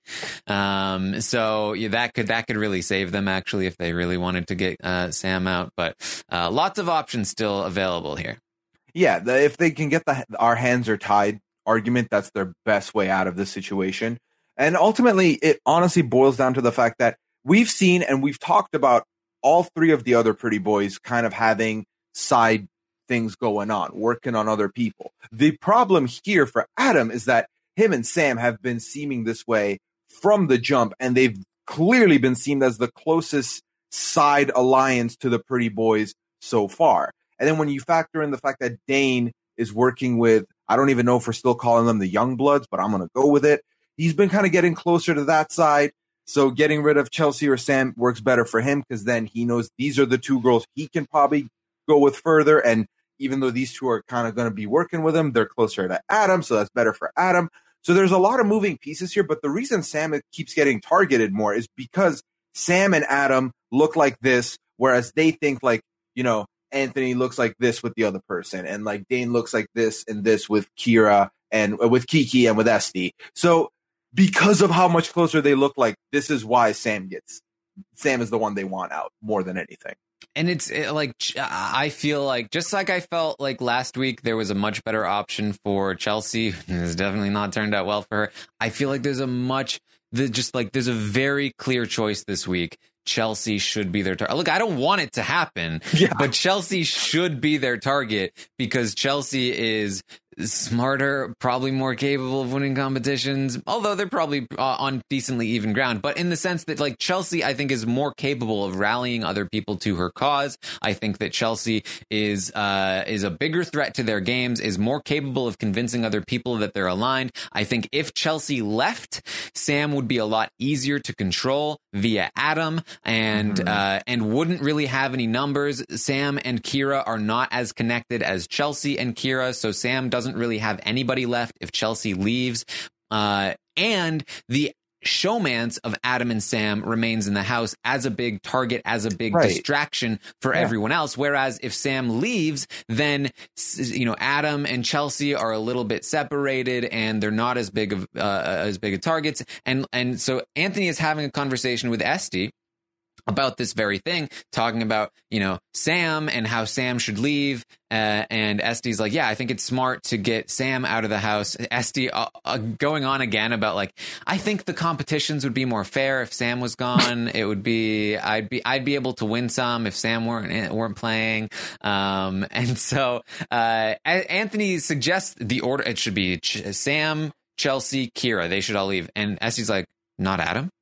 Um, so yeah, that could that could really save them, actually, if they really wanted to get uh, Sam out. But uh, lots of options still available here. Yeah, the, if they can get the our hands are tied argument, that's their best way out of this situation. And ultimately, it honestly boils down to the fact that we've seen and we've talked about all three of the other pretty boys kind of having side things going on, working on other people. The problem here for Adam is that him and Sam have been seeming this way from the jump, and they've clearly been seen as the closest side alliance to the pretty boys so far. And then when you factor in the fact that Dane is working with, I don't even know if we're still calling them the young bloods, but I'm going to go with it. He's been kind of getting closer to that side. So getting rid of Chelsea or Sam works better for him, because then he knows these are the two girls he can probably go with further. And even though these two are kind of going to be working with him, they're closer to Adam. So that's better for Adam. So there's a lot of moving pieces here. But the reason Sam keeps getting targeted more is because Sam and Adam look like this, whereas they think like, you know, Anthony looks like this with the other person, and like Dane looks like this and this with Kira and uh, with Kiki and with Esty. So because of how much closer they look like, this is why Sam gets Sam is the one they want out more than anything. And it's it, like, I feel like, just like I felt like last week, there was a much better option for Chelsea. It's definitely not turned out well for her. I feel like there's a much, the, just like, there's a very clear choice this week. Chelsea should be their target. Look, I don't want it to happen, yeah. but Chelsea should be their target, because Chelsea is smarter, probably more capable of winning competitions, although they're probably uh, on decently even ground. But in the sense that, like, Chelsea, I think, is more capable of rallying other people to her cause. I think that Chelsea is uh, is a bigger threat to their games, is more capable of convincing other people that they're aligned. I think if Chelsea left, Sam would be a lot easier to control via Adam, and mm-hmm. uh, and wouldn't really have any numbers. Sam and Kira are not as connected as Chelsea and Kira, so Sam doesn't really have anybody left if Chelsea leaves. Uh, and the showmance of Adam and Sam remains in the house as a big target, as a big right. distraction for yeah. everyone else. Whereas if Sam leaves, then, you know, Adam and Chelsea are a little bit separated, and they're not as big of uh, as big of targets. And and so Anthony is having a conversation with Esty about this very thing, talking about, you know, Sam and how Sam should leave. Uh, and Esty's like, yeah, I think it's smart to get Sam out of the house. Esty uh, uh, going on again about, like, I think the competitions would be more fair if Sam was gone. It would be, I'd be, I'd be able to win some if Sam weren't weren't playing. Um, and so uh, Anthony suggests the order. It should be Ch- Sam, Chelsea, Kira. They should all leave. And Esty's like, not Adam.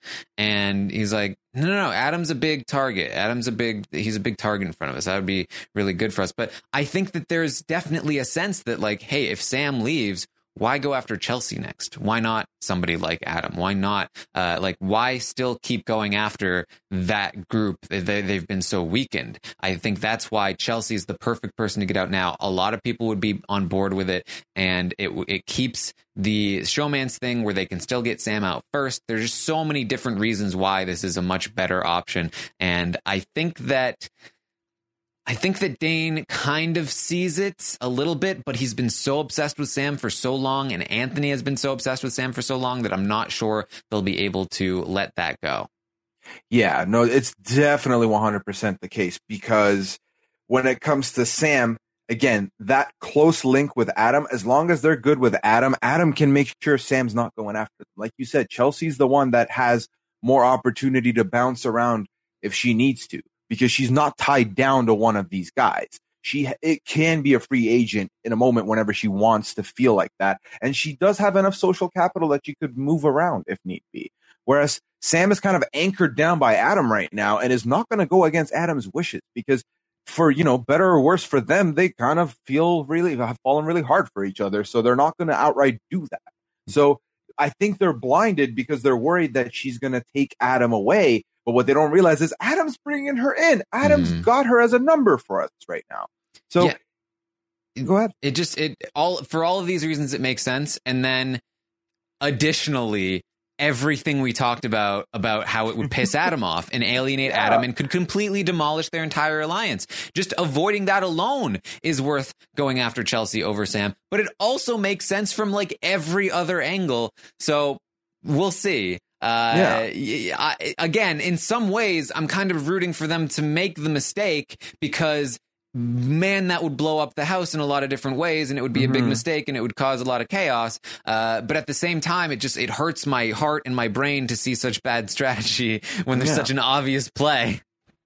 And he's like, no, no, no, Adam's a big target. Adam's a big, he's a big target in front of us. That would be really good for us. But I think that there's definitely a sense that, like, hey, if Sam leaves, why go after Chelsea next? Why not somebody like Adam? Why not, uh, like, why still keep going after that group? They, they've been so weakened. I think that's why Chelsea is the perfect person to get out now. A lot of people would be on board with it, and it it keeps the showman's thing where they can still get Sam out first. There's just so many different reasons why this is a much better option. And I think that I think that Dane kind of sees it a little bit, but he's been so obsessed with Sam for so long, and Anthony has been so obsessed with Sam for so long, that I'm not sure they'll be able to let that go. Yeah, no, it's definitely one hundred percent the case, because when it comes to Sam, again, that close link with Adam, as long as they're good with Adam, Adam can make sure Sam's not going after them. Like you said, Chelsea's the one that has more opportunity to bounce around if she needs to, because she's not tied down to one of these guys. She it can be a free agent in a moment whenever she wants to feel like that. And she does have enough social capital that she could move around if need be. Whereas Sam is kind of anchored down by Adam right now and is not going to go against Adam's wishes because for, you know, better or worse for them, they kind of feel really have fallen really hard for each other. So they're not going to outright do that. So I think they're blinded because they're worried that she's going to take Adam away. But what they don't realize is Adam's bringing her in. Adam's mm. got her as a number for us right now. So yeah. go ahead. It just, it all, for all of these reasons, it makes sense. And then additionally, everything we talked about, about how it would piss Adam off and alienate yeah. Adam and could completely demolish their entire alliance. Just avoiding that alone is worth going after Chelsea over Sam. But it also makes sense from like every other angle. So we'll see. Uh, yeah. I, again, in some ways, I'm kind of rooting for them to make the mistake because, man, that would blow up the house in a lot of different ways, and it would be mm-hmm. a big mistake, and it would cause a lot of chaos. Uh, but at the same time, it just it hurts my heart and my brain to see such bad strategy when there's yeah. such an obvious play.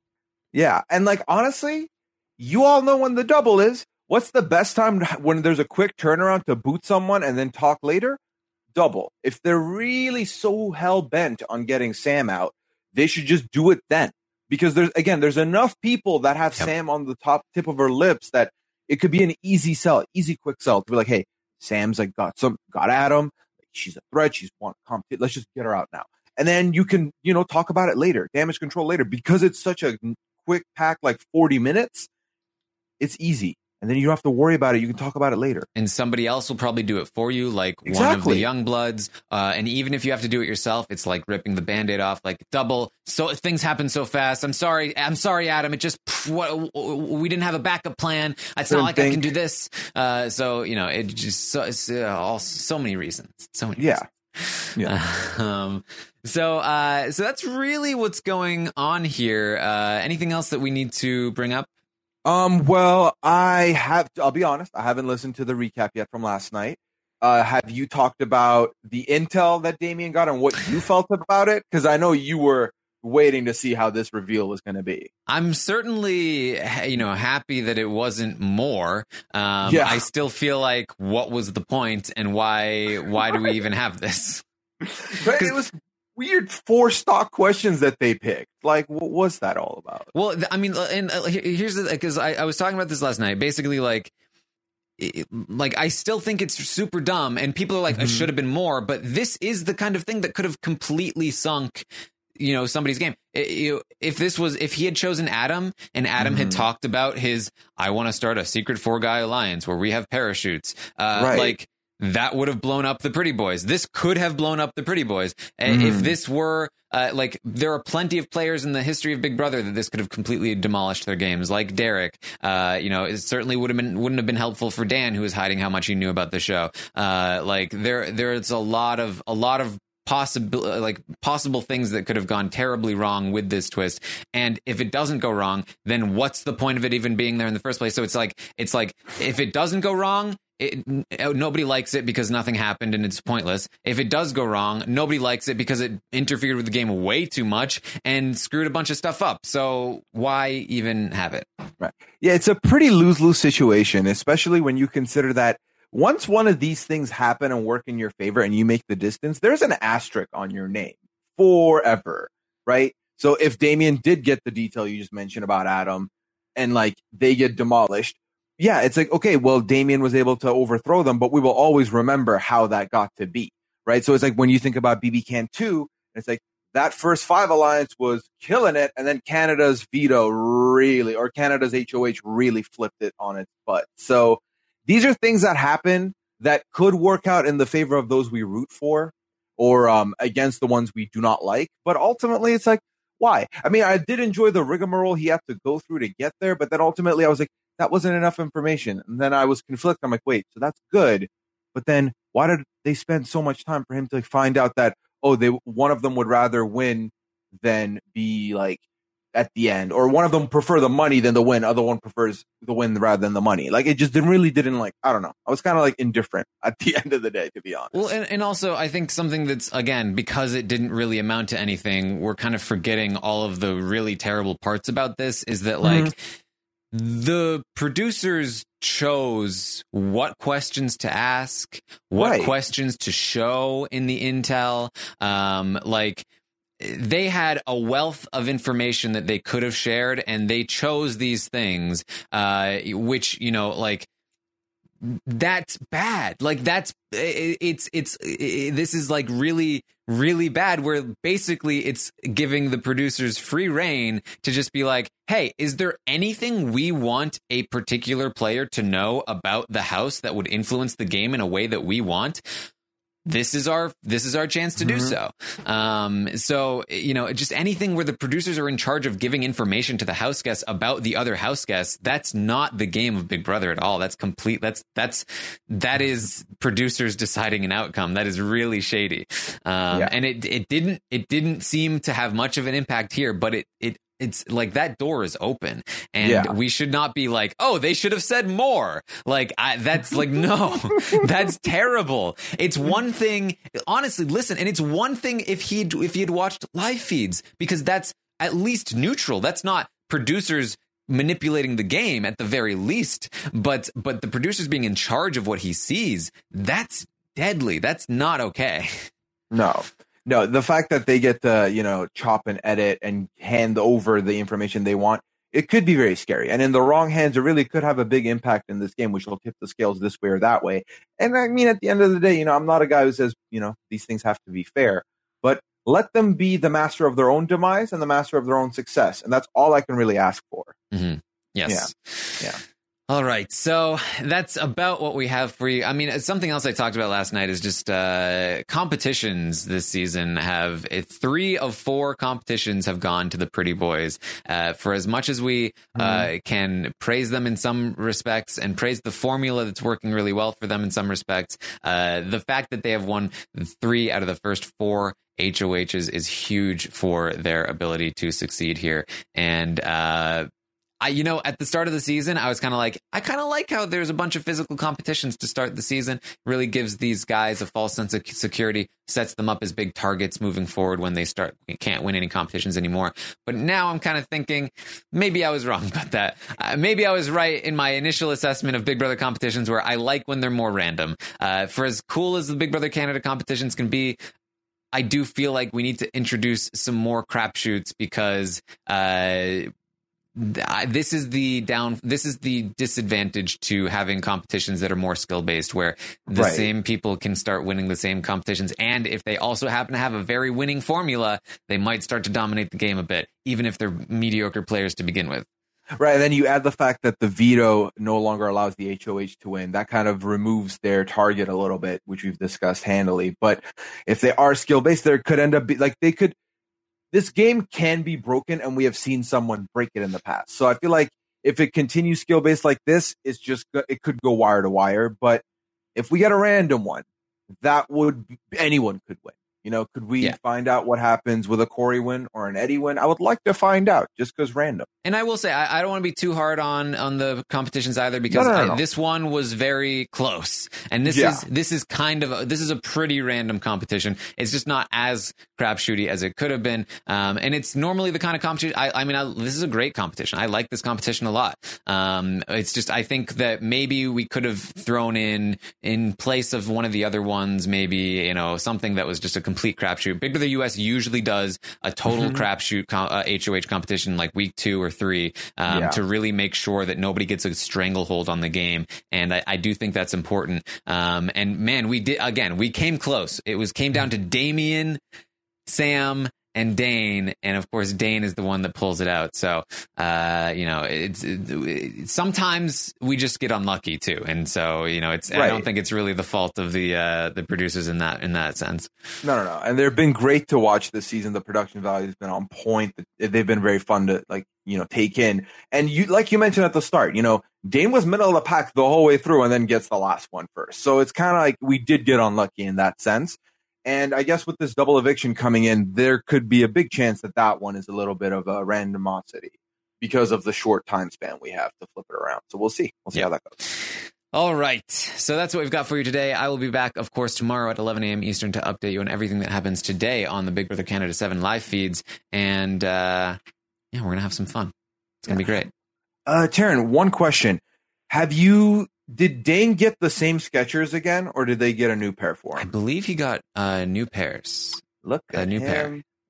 Yeah, and like honestly, you all know when the double is. What's the best time when there's a quick turnaround to boot someone and then talk later? Double. If they're really so hell bent on getting Sam out, they should just do it then. Because there's again, there's enough people that have yep. Sam on the top tip of her lips that it could be an easy sell, easy quick sell to be like, hey, Sam's like got some got Adam, she's a threat, she's one competition. Let's just get her out now, and then you can you know talk about it later, damage control later, because it's such a quick pack, like forty minutes. It's easy. And then you don't have to worry about it. You can talk about it later. And somebody else will probably do it for you, like exactly. one of the young bloods. Uh, and even if you have to do it yourself, it's like ripping the Band-Aid off, like double. So things happen so fast. I'm sorry. I'm sorry, Adam. It just, pff, what, we didn't have a backup plan. It's not like think. I can do this. Uh, so, you know, it just, so, it's, uh, all, so many reasons. So many yeah. reasons. Yeah. um, so, uh, so that's really what's going on here. Uh, anything else that we need to bring up? Um, well, I have, I'll be honest, I haven't listened to the recap yet from last night. Uh, have you talked about the intel that Damien got and what you felt about it? Because I know you were waiting to see how this reveal was going to be. I'm certainly, you know, happy that it wasn't more. Um, yeah. I still feel like, what was the point and why, why do we even have this? Right, it was weird four stock questions that they picked. Like, what was that all about? Well, I mean, and here's the, because I, I was talking about this last night. Basically, like, it, like I still think it's super dumb, and people are like, mm-hmm. it should have been more. But this is the kind of thing that could have completely sunk, you know, somebody's game. It, you, if this was, if he had chosen Adam, and Adam mm-hmm. had talked about his, I want to start a secret four guy alliance where we have parachutes, uh, right. like. That would have blown up the Pretty Boys. This could have blown up the Pretty Boys. Mm. If this were, uh, like, there are plenty of players in the history of Big Brother that this could have completely demolished their games, like Derek. Uh, you know, it certainly would have been, wouldn't have been helpful for Dan, who was hiding how much he knew about the show. Uh, like, there, there's a lot of, a lot of possible, like, possible things that could have gone terribly wrong with this twist. And if it doesn't go wrong, then what's the point of it even being there in the first place? So it's like, it's like, if it doesn't go wrong, It, nobody likes it because nothing happened and it's pointless. If it does go wrong, nobody likes it because it interfered with the game way too much and screwed a bunch of stuff up. So why even have it? Right. Yeah, it's a pretty lose-lose situation, especially when you consider that once one of these things happen and work in your favor and you make the distance, there's an asterisk on your name forever, right? So if Damien did get the detail you just mentioned about Adam and like they get demolished, yeah, it's like, okay, well, Damien was able to overthrow them, but we will always remember how that got to be, right? So it's like when you think about B B Can two, it's like that first five alliance was killing it, and then Canada's veto really, or Canada's H O H really flipped it on its butt. So these are things that happen that could work out in the favor of those we root for or um, against the ones we do not like. But ultimately, it's like, why? I mean, I did enjoy the rigmarole he had to go through to get there, but then ultimately I was like, that wasn't enough information. And then I was conflicted. I'm like, wait, so that's good. But then why did they spend so much time for him to find out that, oh, they one of them would rather win than be like at the end, or one of them prefer the money than the win. Other one prefers the win rather than the money. Like it just didn't really didn't like, I don't know. I was kind of like indifferent at the end of the day, to be honest. Well, and, and also I think something that's, again, because it didn't really amount to anything, we're kind of forgetting all of the really terrible parts about this is that like, mm-hmm. the producers chose what questions to ask, what right. questions to show in the intel. Um, like, they had a wealth of information that they could have shared, and they chose these things, uh, which, you know, like, that's bad. Like, that's it, it's it's it, this is like really really bad, where basically it's giving the producers free reign to just be like, hey, is there anything we want a particular player to know about the house that would influence the game in a way that we want? This is our this is our chance to do so. Um, so, you know, just anything where the producers are in charge of giving information to the house guests about the other house guests, that's not the game of Big Brother at all. That's complete. That's that's that is producers deciding an outcome. That is really shady. Um, yeah. And it it didn't it didn't seem to have much of an impact here, but it it. It's like that door is open, and yeah. we should not be like, oh, they should have said more. Like, I, that's like, no, that's terrible. It's one thing, honestly, listen, and it's one thing if he'd, if he had watched live feeds, because that's at least neutral. That's not producers manipulating the game at the very least, but, but the producers being in charge of what he sees, that's deadly. That's not okay. No. No, the fact that they get to, you know, chop and edit and hand over the information they want, it could be very scary. And in the wrong hands, it really could have a big impact in this game, which will tip the scales this way or that way. And I mean, at the end of the day, you know, I'm not a guy who says, you know, these things have to be fair, but let them be the master of their own demise and the master of their own success. And that's all I can really ask for. Mm-hmm. Yes. Yeah. Yeah. All right, so that's about what we have for you. I mean, something else I talked about last night is just uh, competitions this season have uh, three of four competitions have gone to the Pretty Boys. Uh, for as much as we uh, mm. can praise them in some respects and praise the formula that's working really well for them in some respects, uh, the fact that they have won three out of the first four H O Hs is huge for their ability to succeed here. And uh I, you know, at the start of the season, I was kind of like, I kind of like how there's a bunch of physical competitions to start the season. Really gives these guys a false sense of security, sets them up as big targets moving forward when they start can't win any competitions anymore. But now I'm kind of thinking maybe I was wrong about that. Uh, maybe I was right in my initial assessment of Big Brother competitions, where I like when they're more random. Uh, for as cool as the Big Brother Canada competitions can be, I do feel like we need to introduce some more crapshoots, because uh, this is the down. This is the disadvantage to having competitions that are more skill based, where the right. same people can start winning the same competitions, and if they also happen to have a very winning formula, they might start to dominate the game a bit, even if they're mediocre players to begin with. Right, and then you add the fact that the veto no longer allows the H O H to win. That kind of removes their target a little bit, which we've discussed handily. But if they are skill based, there could end up be like they could. This game can be broken, and we have seen someone break it in the past. So I feel like if it continues skill based like this, it's just it could go wire to wire. But if we get a random one, that would anyone could win. You know, could we yeah. find out what happens with a Corey win or an Eddie win? I would like to find out, just because random. And I will say, I, I don't want to be too hard on on the competitions either, because no, no, no, I, no. this one was very close, and this yeah. is this is kind of a, this is a pretty random competition. It's just not as crapshooty as it could have been, um, and it's normally the kind of competition. I, I mean, I, this is a great competition. I like this competition a lot. Um, it's just I think that maybe we could have thrown in in place of one of the other ones, maybe you know something that was just a complete crapshoot. Big Brother U S usually does a total mm-hmm. crapshoot com- uh, H O H competition like week two or three um, yeah. to really make sure that nobody gets a stranglehold on the game. And I, I do think that's important. Um, and man, we did, again, we came close. It was came down to Damien, Sam, and Dane, and of course Dane is the one that pulls it out. So uh, you know, it's it, it, sometimes we just get unlucky too, and so you know, it's right. I don't think it's really the fault of the uh, the producers in that in that sense. No, no, no. And they've been great to watch this season. The production value has been on point. They've been very fun to like you know take in. And you like you mentioned at the start, you know, Dane was middle of the pack the whole way through, and then gets the last one first. So it's kind of like we did get unlucky in that sense. And I guess with this double eviction coming in, there could be a big chance that that one is a little bit of a randomosity because of the short time span we have to flip it around. So we'll see. We'll see yeah. how that goes. All right. So that's what we've got for you today. I will be back, of course, tomorrow at eleven a.m. Eastern to update you on everything that happens today on the Big Brother Canada seven live feeds. And uh, yeah, we're going to have some fun. It's going to yeah. be great. Uh, Taryn, one question. Have you... Did Dane get the same Skechers again, or did they get a new pair for him? I believe he got uh, new pairs. Look at a new him. pair.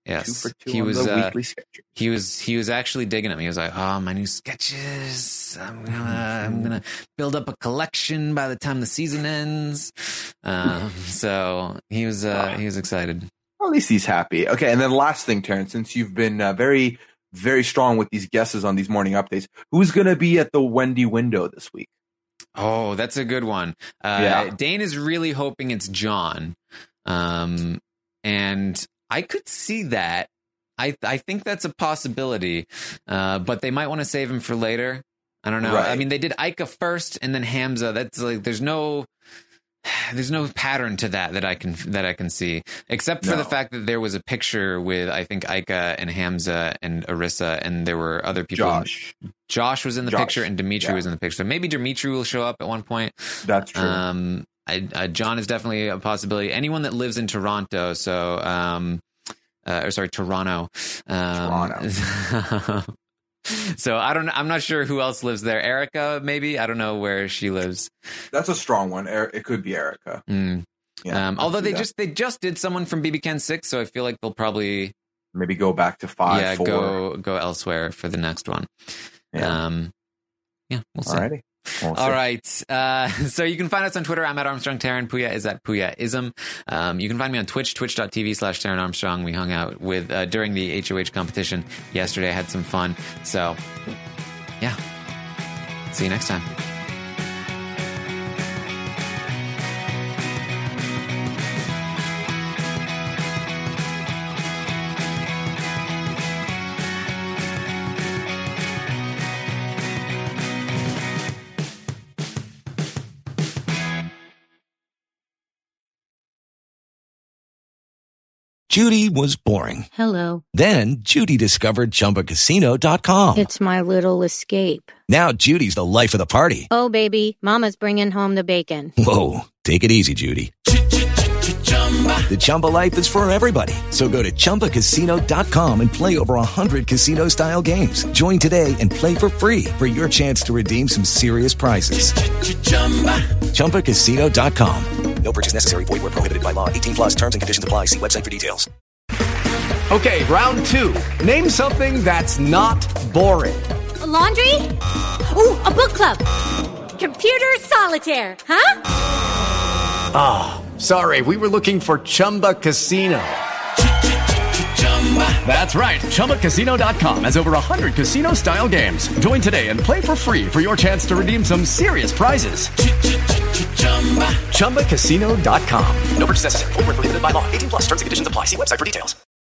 Yes, two for two he on was. the Uh, weekly sketches. he was. He was actually digging at me. He was like, "Oh, my new sketches. I'm gonna. I'm gonna build up a collection by the time the season ends." Um, so he was. Uh, he was excited. Well, at least he's happy. Okay, and then last thing, Terrence, since you've been uh, very, very strong with these guesses on these morning updates, who's going to be at the Wendy window this week? Oh, that's a good one. Uh, Yeah. Dane is really hoping it's John, um, and I could see that. I I think that's a possibility, uh, but they might want to save him for later. I don't know. Right. I mean, they did Ika first and then Hamza. That's like there's no there's no pattern to that that I can that I can see, except for No. the fact that there was a picture with I think Ika and Hamza and Arissa, and there were other people. Josh. Josh was in the Josh, picture, and Dimitri yeah. was in the picture. So maybe Dimitri will show up at one point. That's true. Um, I, uh, John is definitely a possibility. Anyone that lives in Toronto, so um, uh, or sorry, Toronto. Um, Toronto. So I don't. I'm not sure who else lives there. Erica, maybe. I don't know where she lives. That's a strong one. Er- It could be Erica. Mm. Yeah, um, I although see they that. just they just did someone from B B Ken six, so I feel like they'll probably maybe go back to five, yeah four. go go elsewhere for the next one. Yeah. Um, yeah, we'll see. Alrighty. We'll All see. right. Uh, so you can find us on Twitter. I'm at Armstrong Taran. Puya is at Puyaism. Um, you can find me on Twitch, twitch.tv slash Taran Armstrong. We hung out with uh, during the H O H competition yesterday. I had some fun. So, yeah. See you next time. Judy was boring. Hello. Then Judy discovered Chumba Casino dot com. It's my little escape. Now Judy's the life of the party. Oh, baby, mama's bringing home the bacon. Whoa, take it easy, Judy. The Chumba life is for everybody. So go to Chumba Casino dot com and play over one hundred casino-style games. Join today and play for free for your chance to redeem some serious prizes. Chumba Casino dot com. No purchase necessary. Void where prohibited by law. eighteen plus terms and conditions apply. See website for details. Okay, round two. Name something that's not boring. A laundry? Ooh, a book club. Computer solitaire, huh? Ah, oh, sorry. We were looking for Chumba Casino. That's right. Chumba Casino dot com has over one hundred casino-style games. Join today and play for free for your chance to redeem some serious prizes. Chumba Casino dot com. No purchase necessary. Void where prohibited by law. eighteen plus terms and conditions apply. See website for details.